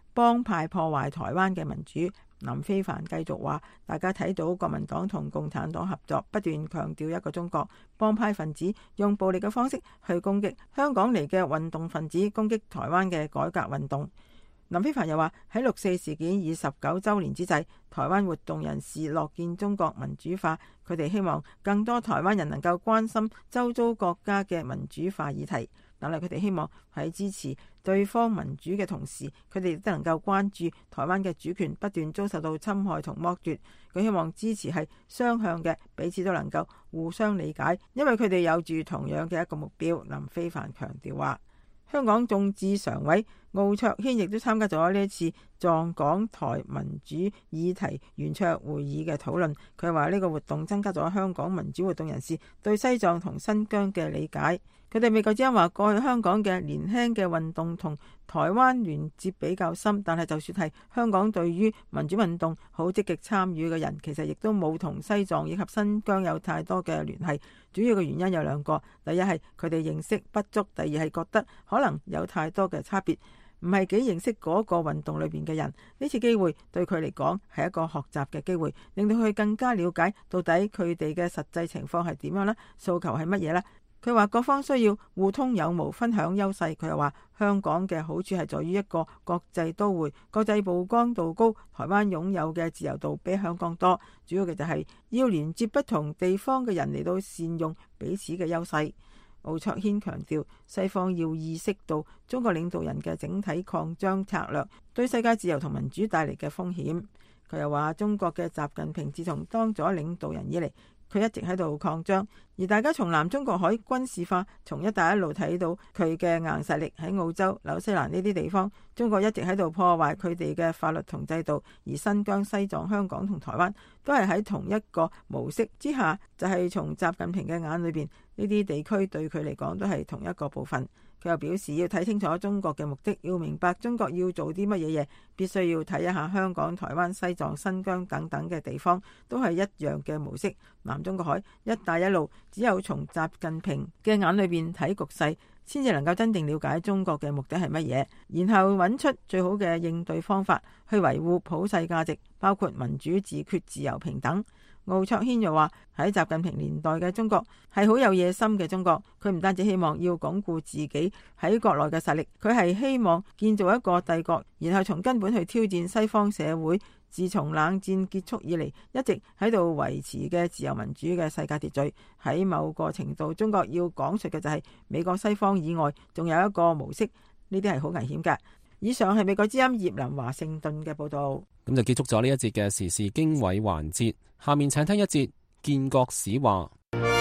幫派破壞台灣嘅民主。林飛帆繼續話，大家睇到國民黨同共產黨合作，不斷強調一個中國，幫派分子用暴力嘅方式去攻擊香港嚟嘅運動分子，攻擊台灣嘅改革運動。林飛帆又話，喺六四事件二十九週年之際，台灣活動人士樂見中國民主化，佢哋希望更多台灣人能夠關心周遭國家嘅民主化議題。但係佢哋希望喺支持對方民主嘅同時，佢哋亦都能夠關注台灣嘅主權不斷遭受到侵害同剝奪。佢希望支持係雙向嘅，彼此都能夠互相理解，因為佢哋有住同樣嘅一個目標。林飛帆強調話，香港眾志常委奧卓軒亦都參加咗呢一次藏港台民主議題圓桌會議嘅討論。佢話呢個活動增加咗香港民主活動人士對西藏同新疆嘅理解。佢哋美國之音話，過去香港嘅年輕嘅運動同台灣連接比較深，但係就算係香港對於民主運動好積極參與嘅人，其實亦都冇同西藏以及新疆有太多嘅聯繫。主要嘅原因有兩個，第一係佢哋認識不足，第二係覺得可能有太多嘅差別，唔係幾認識嗰個運動裏邊嘅人。呢次機會對佢嚟講係一個學習嘅機會，令到佢更加了解到底佢哋嘅實際情況係點樣啦，訴求係乜嘢啦。佢話各方需要互通有無，分享優勢。佢又話香港嘅好處係在於一個國際都會，國際曝光度高，台灣擁有嘅自由度比香港多。主要嘅就係要連接不同地方嘅人嚟到善用彼此嘅優勢。奧卓軒強調，西方要意識到中國領導人嘅整體擴張策略對世界自由同民主帶嚟嘅風險。佢又話中國嘅習近平自從當咗領導人以嚟，佢一直喺度擴張，而大家從南中國海軍事化，從一帶一路睇到佢嘅硬實力。喺澳洲、紐西蘭呢啲地方，中國一直喺度破壞佢哋嘅法律同制度，而新疆、西藏、香港同台灣都係喺同一個模式之下，就係從習近平嘅眼裏邊，呢啲地區對佢嚟講都係同一個部分。佢又表示要睇清楚中國嘅目的，要明白中國要做啲乜嘢嘢，必須要睇一下香港、台灣、西藏、新疆等等嘅地方都係一樣嘅模式。南中國海、一帶一路，只有從習近平嘅眼裏邊睇局勢，先至能夠真正了解中國嘅目的係乜嘢，然後揾出最好嘅應對方法去維護普世價值，包括民主、自決、自由、平等。奧卓軒又話，喺習近平年代嘅中國係好有野心嘅中國，佢唔單止希望要鞏固自己喺國內嘅實力，佢係希望建造一個帝國，然後從根本去挑戰西方社會自從冷戰結束以嚟一直喺度維持嘅自由民主嘅世界秩序。喺某個程度，中國要講述嘅就係美國西方以外仲有一個模式，呢啲係好危險㗎。以上係美國之音葉林華盛頓嘅報道。 咁就結束咗呢一節嘅時事經緯環節，下面請聽一節建國史話。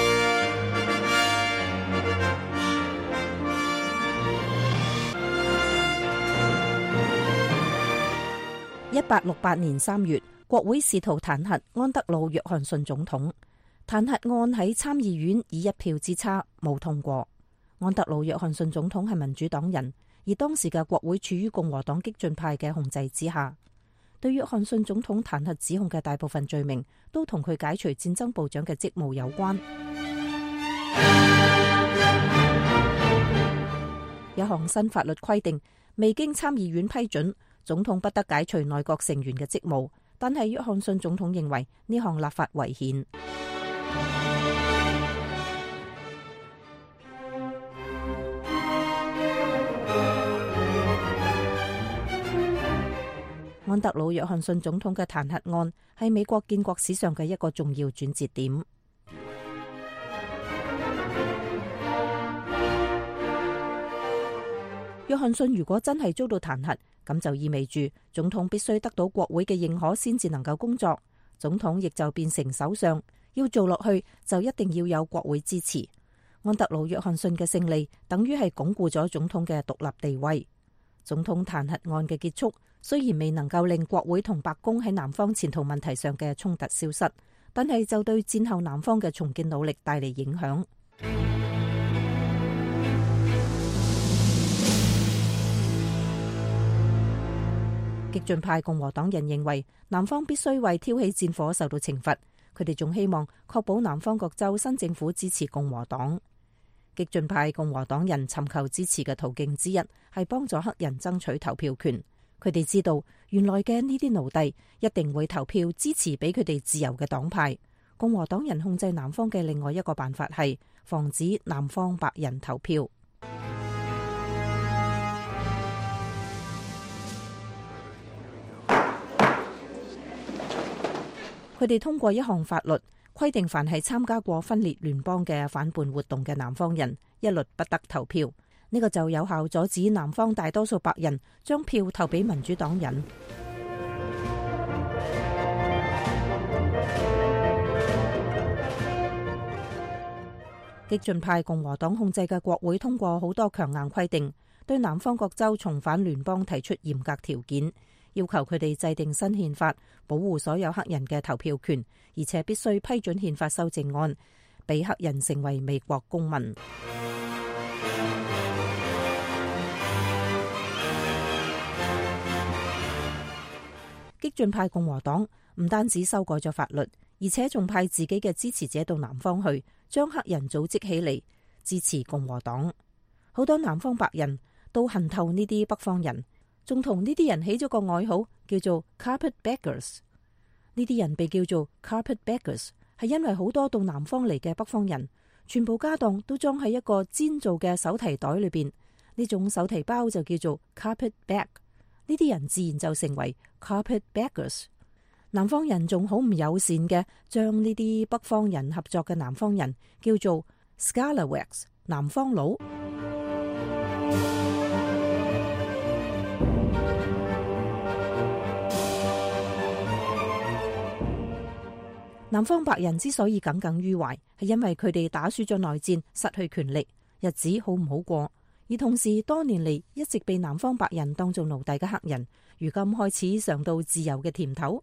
一八六八年三月，國會試圖彈劾安德魯約翰遜總統，彈劾案喺參議院以一票之差冇通過。安德魯約翰遜總統係民主黨人，而當時嘅國會處於共和黨激進派嘅控制之下。對約翰遜總統彈劾指控嘅大部分罪名都同佢解除戰爭部長嘅職務有關。有項新法律規定，未經參議院批准，總統不得解除內閣成員嘅職務，但係約翰遜總統認為呢項立法違憲。安德魯約翰遜總統嘅彈劾案係美國建國史上嘅一個重要轉折點。約翰遜如果真係遭到彈劾，咁就意味住總統必須得到國會嘅認可先至能夠工作，總統亦就變成首相，要做落去就一定要有國會支持。安德魯約翰遜嘅勝利等於係鞏固咗總統嘅獨立地位。總統彈劾案嘅結束雖然未能夠令國會同白宮喺南方前途問題上嘅衝突消失，但係就對戰後南方嘅重建努力帶嚟影響。激進派共和黨人認為南方必須為挑起戰火受到懲罰，佢哋仲希望確保南方各州新政府支持共和黨。激進派共和黨人尋求支持嘅途徑之一係幫助黑人爭取投票權。 佢哋知道原來嘅呢啲奴隸一定會投票支持俾佢哋自由嘅黨派。共和黨人控制南方嘅另外一個辦法係防止南方白人投票。佢哋通過一項法律，規定凡係參加過分裂聯邦嘅反叛活動嘅南方人，一律不得投票。呢個就有效阻止南方大多數白人將票投俾民主黨人。激進派共和黨控制嘅國會通過好多強硬規定，對南方各州重返聯邦提出嚴格條件，要求佢哋制定新憲法，保護所有黑人嘅投票權，而且必須批准憲法修正案，俾黑人成為美國公民。激進派共和黨唔單止修改咗法律，而且仲派自己嘅支持者到南方去，將黑人組織起嚟支持共和黨。好多南方白人都恨透呢啲北方人，仲同呢啲人起咗個外號，叫做 Carpetbaggers。呢啲人被叫做 Carpetbaggers， 係因為好多到南方嚟嘅北方人，全部家當都裝喺一個氈做嘅手提袋裏邊，呢種手提包就叫做 Carpet Bag。呢啲人自然就成為 Carpetbaggers。南方人仲好唔友善嘅，將呢啲北方人合作嘅南方人叫做 Scalawags， 南方佬。南方白人之所以耿耿於懷，係因為佢哋打輸咗內戰，失去權力，日子好唔好過。而同時，多年嚟一直被南方白人當做奴隸嘅黑人，如今開始嘗到自由嘅甜頭。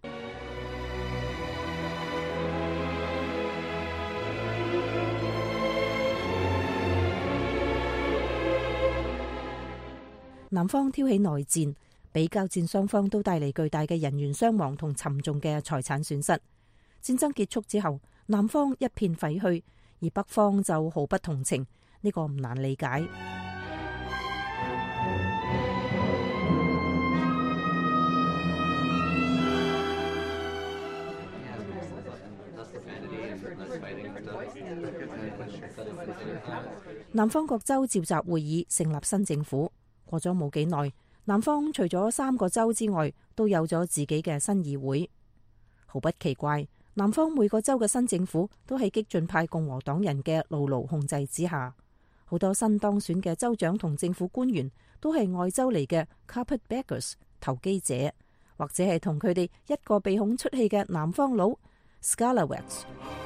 南方挑起內戰，俾交戰雙方都帶嚟巨大嘅人員傷亡同沉重嘅財產損失。戰爭結束之後，南方一片廢墟，而北方就毫不同情，呢個唔難理解。南方各州召集會議成立新政府，過咗冇幾耐，南方除咗三個州之外，都有咗自己嘅新議會。毫不奇怪，南方每個州嘅新政府都喺激進派共和黨人嘅牢牢控制之下。好多新當選嘅州長同政府官員都係外州嚟嘅 Carpetbaggers 投機者，或者係同佢哋一個鼻孔出氣嘅南方佬 Scalawags。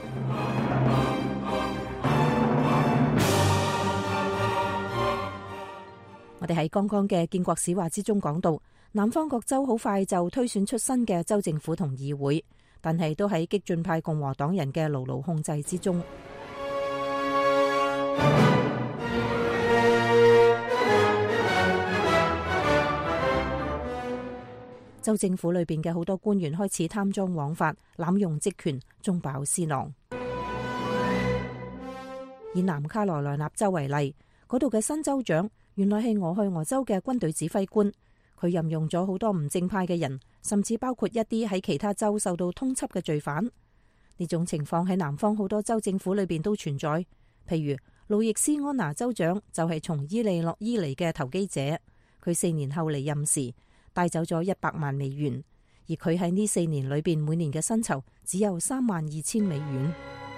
我哋喺剛剛嘅建國史話之中講到，南方各州好快就推選出新嘅州政府同議會，但係都喺激進派共和黨人嘅牢牢控制之中。州政府裏邊嘅好多官員開始貪贓枉法、濫用職權、中飽私囊。以南卡羅來納州為例，嗰度嘅新州長原來係俄亥俄州嘅軍隊指揮官，佢任用咗好多唔正派嘅人，甚至包括一啲喺其他州受到通緝嘅罪犯。呢種情況喺南方好多州政府裏邊都存在。譬如路易斯安那州長就係從伊利諾伊嚟嘅投機者，佢四年後離任時帶走咗一百萬美元，而佢喺呢四年裏邊每年嘅薪酬只有三萬二千美元。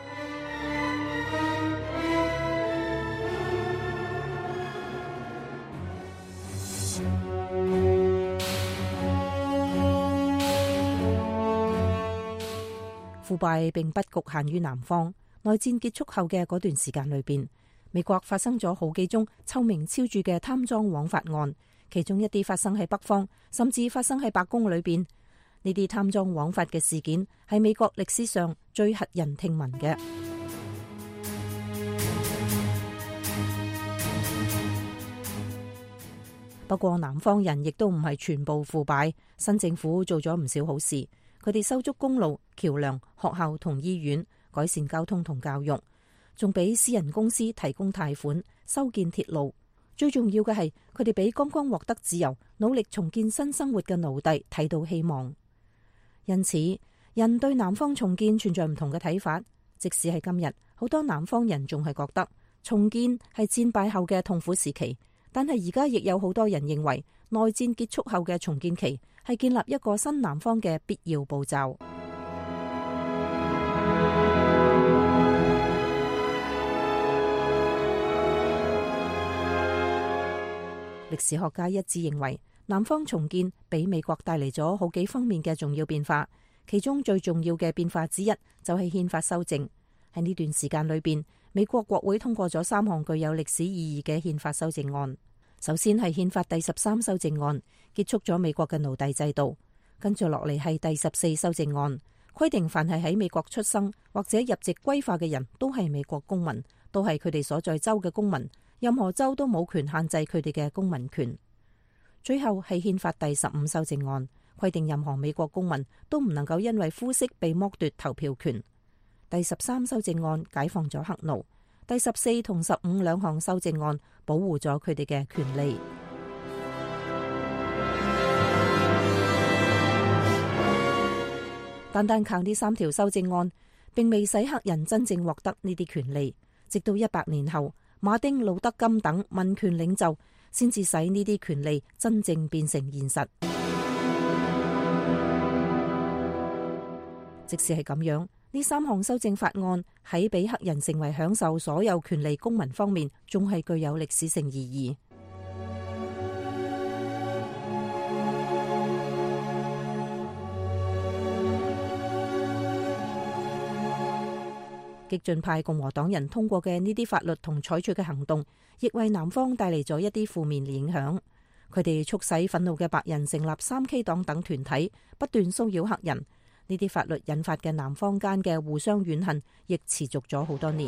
腐敗並不局限於南方。內戰結束後嘅嗰段時間裏邊，美國發生咗好幾宗臭名昭著嘅貪贓枉法案，其中一啲發生喺北方，甚至發生喺白宮裏邊。呢啲貪贓枉法嘅事件係美國歷史上最駭人聽聞嘅。不過南方人亦都唔係全部腐敗，新政府做咗唔少好事。佢哋修築公路、橋樑、學校同醫院，改善交通同教育，仲俾私人公司提供貸款，修建鐵路。 最重要嘅係佢哋俾剛剛獲得自由、努力重建新生活嘅奴隸睇到希望。因此，人對南方重建存在唔同嘅睇法。即使係今日，好多南方人仲係覺得重建係戰敗後嘅痛苦時期，但係而家亦有好多人認為內戰結束後嘅重建期係建立一個新南方嘅必要步驟。歷史學家一致認為，南方重建俾美國帶嚟咗好幾方面嘅重要變化，其中最重要嘅變化之一就係憲法修正。喺呢段時間裏邊，美國國會通過咗三項具有歷史意義嘅憲法修正案。首先係憲法第十三修正案，結束咗美國嘅奴隸制度。跟住落嚟係第十四修正案，規定凡係喺美國出生或者入籍歸化嘅人都係美國公民，都係佢哋所在州嘅公民。任何州都冇權限制佢哋嘅公民權。最後係憲法第十五修正案，規定任何美國公民都唔能夠因為膚色被剝奪投票權。第十三修正案解放咗黑奴。第十四同十五兩項修正案保護咗佢哋嘅權利。單單靠呢三條修正案，並未使黑人真正獲得呢啲權利。直到一百年後，馬丁路德金等民權領袖先至使呢啲權利真正變成現實。即使係咁樣，呢三項修正法案喺俾黑人成為享受所有權利公民方面，仲係具有歷史性意義。激進派共和黨人通過嘅呢啲法律同採取嘅行動，亦為南方帶嚟咗一啲負面影響。佢哋促使憤怒嘅白人成立三 K 黨等團體，不斷騷擾黑人。呢啲法律引發嘅南方間嘅互相怨恨，亦持續咗好多年。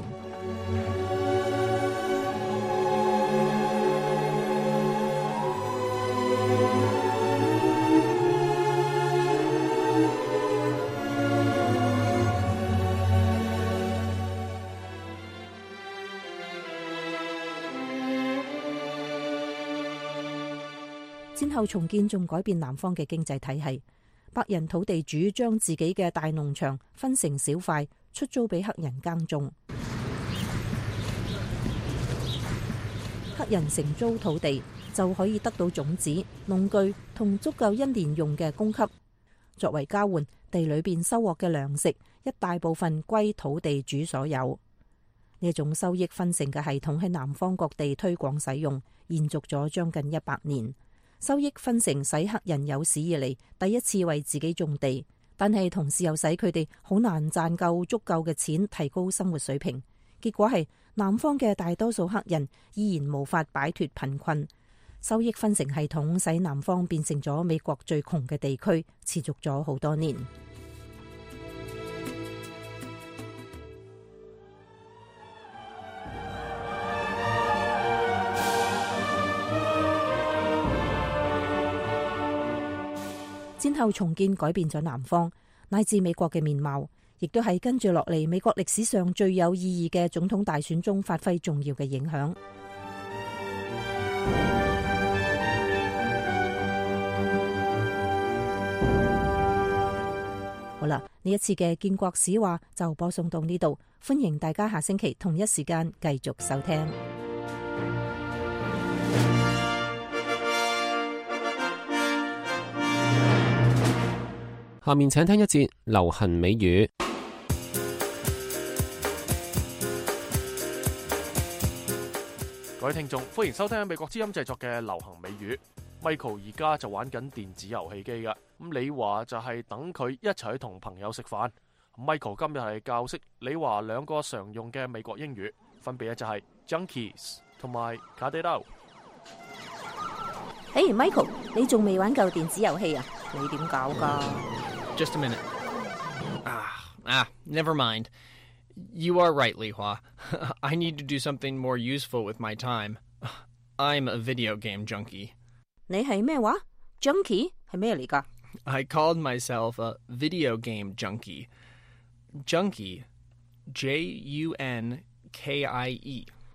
戰後重建仲改變南方嘅經濟體系，白人土地主將自己嘅大農場分成小塊，出租俾黑人耕種。黑人承租土地就可以得到種子、農具同足夠一年用嘅供給。作為交換，地裏邊收穫嘅糧食一大部分歸土地主所有。呢種收益分成嘅系統喺南方各地推廣使用，延續咗將近一百年。收益分成使黑人有史以嚟第一次為自己種地，但係同時又使佢哋好難賺夠足夠嘅錢提高生活水平。結果係南方嘅大多數黑人依然無法擺脫貧困。收益分成系統使南方變成咗美國最窮嘅地區，持續咗好多年。戰後重建改變咗南方乃至美國嘅面貌，亦都係跟住落嚟美國歷史上最有意義嘅總統大選中發揮重要嘅影響。好啦，呢一次嘅建國史話就播送到呢度，歡迎大家下星期同一時間繼續收聽。 下面請聽一節流行美語。 各位聽眾，歡迎收聽美國之音製作嘅流行美語。Michael 而家就玩緊電子遊戲機㗎，咁李華就係等佢一齊去同朋友食飯。Michael 今日係教識李華兩個常用嘅美國英語，分別咧就係 junkies 同埋 cut it out。 嘿、hey, Michael， 你仲未玩夠電子遊戲啊？你點搞㗎？ Just a minute. Ah, ah, never mind. You are right, Li Hua. I need to do something more useful with my time. I'm a video game junkie. 你係咩話 ？Junkie 係咩嚟㗎？ I called myself a video game junkie. Junkie, J U N K I E.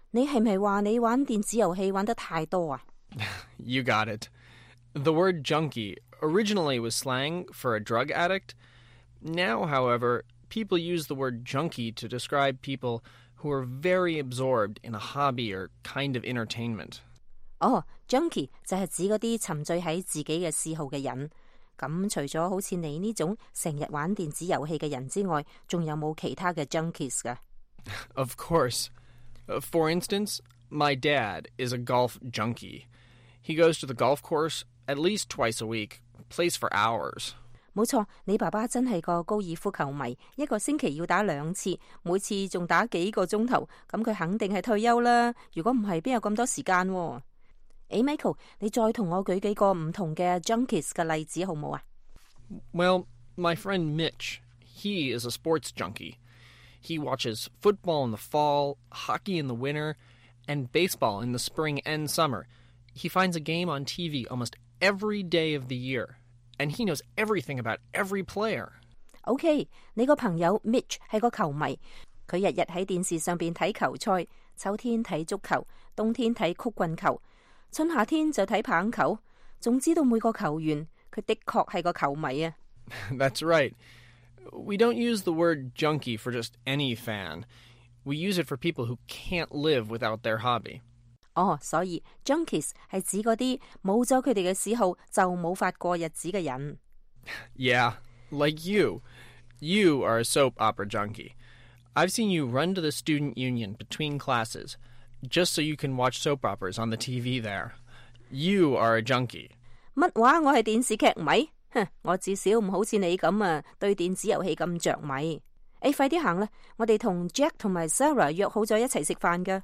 你係咪話你玩電子遊戲玩得太多啊？ You got it. The word junkie originally was slang for a drug addict. Now, however, people use the word junkie to describe people who are very absorbed in a hobby or kind of entertainment. 哦 junkie 就係指嗰啲沉醉喺自己嘅嗜好嘅人。咁除咗好似你呢種成日玩電子遊戲嘅人之外，仲有冇其他嘅 junkies 㗎？ Of course. Uh, for instance, my dad is a golf junkie. He goes to the golf course at least twice a week, plays for hours. 冇錯，你爸爸真係個高爾夫球迷，一個星期要打兩次，每次仲打幾個鐘頭，咁佢肯定係退休啦。如果唔係，邊有咁多時間喎？誒 Michael， 你再同我舉幾個唔同嘅 junkies 嘅例子好冇啊？ Well, my friend Mitch, he is a sports junkie. He watches football in the fall, hockey in the winter, and baseball in the spring and summer. He finds a game on T V almost every day of the year, and he knows everything about every player. OK， 你個朋友 Mitch 係個球迷，佢日日喺電視上邊睇球賽，秋天睇足球，冬天睇曲棍球，春夏天就睇棒球，仲知道每個球員，佢的確係個球迷啊。 That's right. We don't use the word junkie for just any fan. We use it for people who can't live without their hobby. 哦，所以 junkies 係指嗰啲冇咗佢哋嘅嗜好就冇法過日子嘅人。 Yeah, like you. You are a soap opera junkie. I've seen you run to the student union between classes just so you can watch soap operas on the T V there. You are a junkie. 乜話？我係電視劇迷？哼，我至少唔好似你咁啊，對電子遊戲咁着迷。誒，快啲行啦！我哋同 Jack 同埋 Sarah 約好咗一齊食飯噶。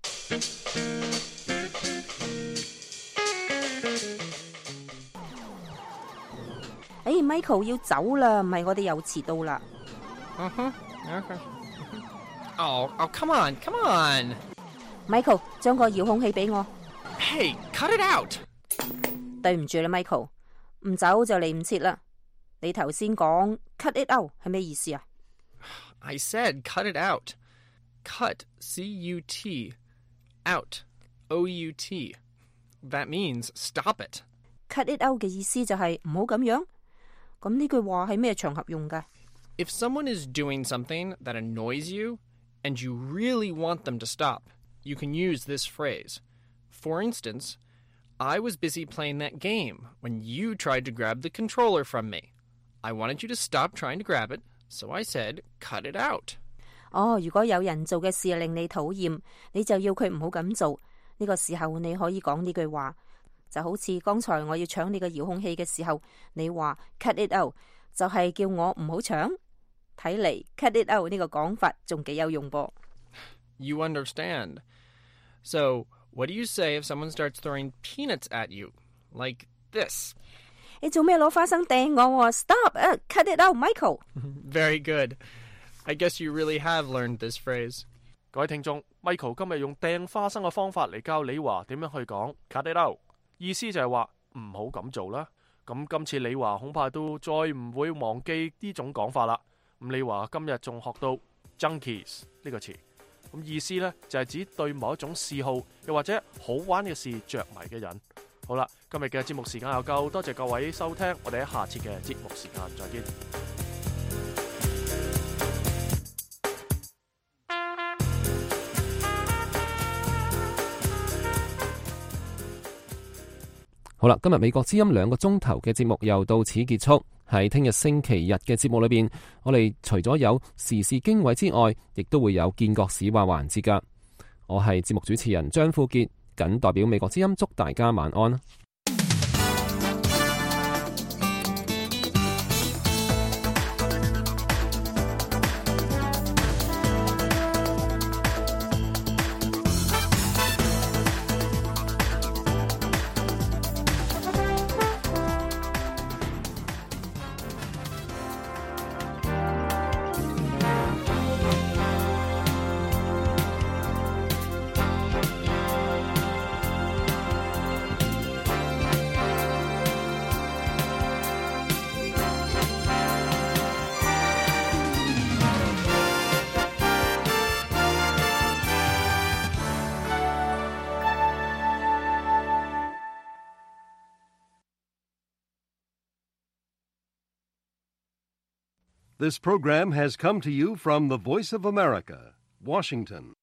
誒 ，Michael 要走啦，唔係我哋又遲到啦。 Uh huh. Okay. Oh, oh, come on, come on. Michael， 將個遙控器俾我。 Hey, cut it out. 對唔住啦 ，Michael， 唔走就嚟唔切啦。你頭先講 cut it out 係咩意思啊？ I said cut it out. Cut, C U T. Out, O U T. That means stop it. Cut it out 嘅意思就係唔好咁樣。咁呢句話喺咩場合用㗎？ If someone is doing something that annoys you and you really want them to stop, you can use this phrase. For instance, I was busy playing that game when you tried to grab the controller from me. I wanted you to stop trying to grab it, so I said, cut it out. 哦，如果有人做嘅事令你討厭，你就要佢唔好咁做。呢個時候你可以講呢句話，就好似剛才我要搶你個遙控器嘅時候，你話 cut it out， 就係叫我唔好搶。睇嚟 cut it out 呢個講法仲幾有用噃。 You understand. So, what do you say if someone starts throwing peanuts at you? Like this. 你做咩攞花生掟我 ？Stop! Uh, cut it out, Michael. Very good. I guess you really have learned this phrase. 各位聽眾 ，Michael 今日用掟花生嘅方法嚟教李華點樣去講 cut it out， 意思就係話唔好咁做啦。咁今次李華恐怕都再唔會忘記呢種講法啦。咁李華今日仲學到 junkies 呢個詞，咁意思呢就係指對某一種嗜好又或者好玩嘅事着迷嘅人。好啦，今日嘅節目時間又夠，多謝各位收聽，我哋喺下次嘅節目時間再見。 好啦，今日美國之音兩個鐘頭嘅節目又到此結束。喺聽日星期日嘅節目裏邊，我哋除咗有時事經緯之外，亦都會有見國史話環節噶。我係節目主持人張富傑，謹代表美國之音祝大家晚安。 This program has come to you from the Voice of America, Washington.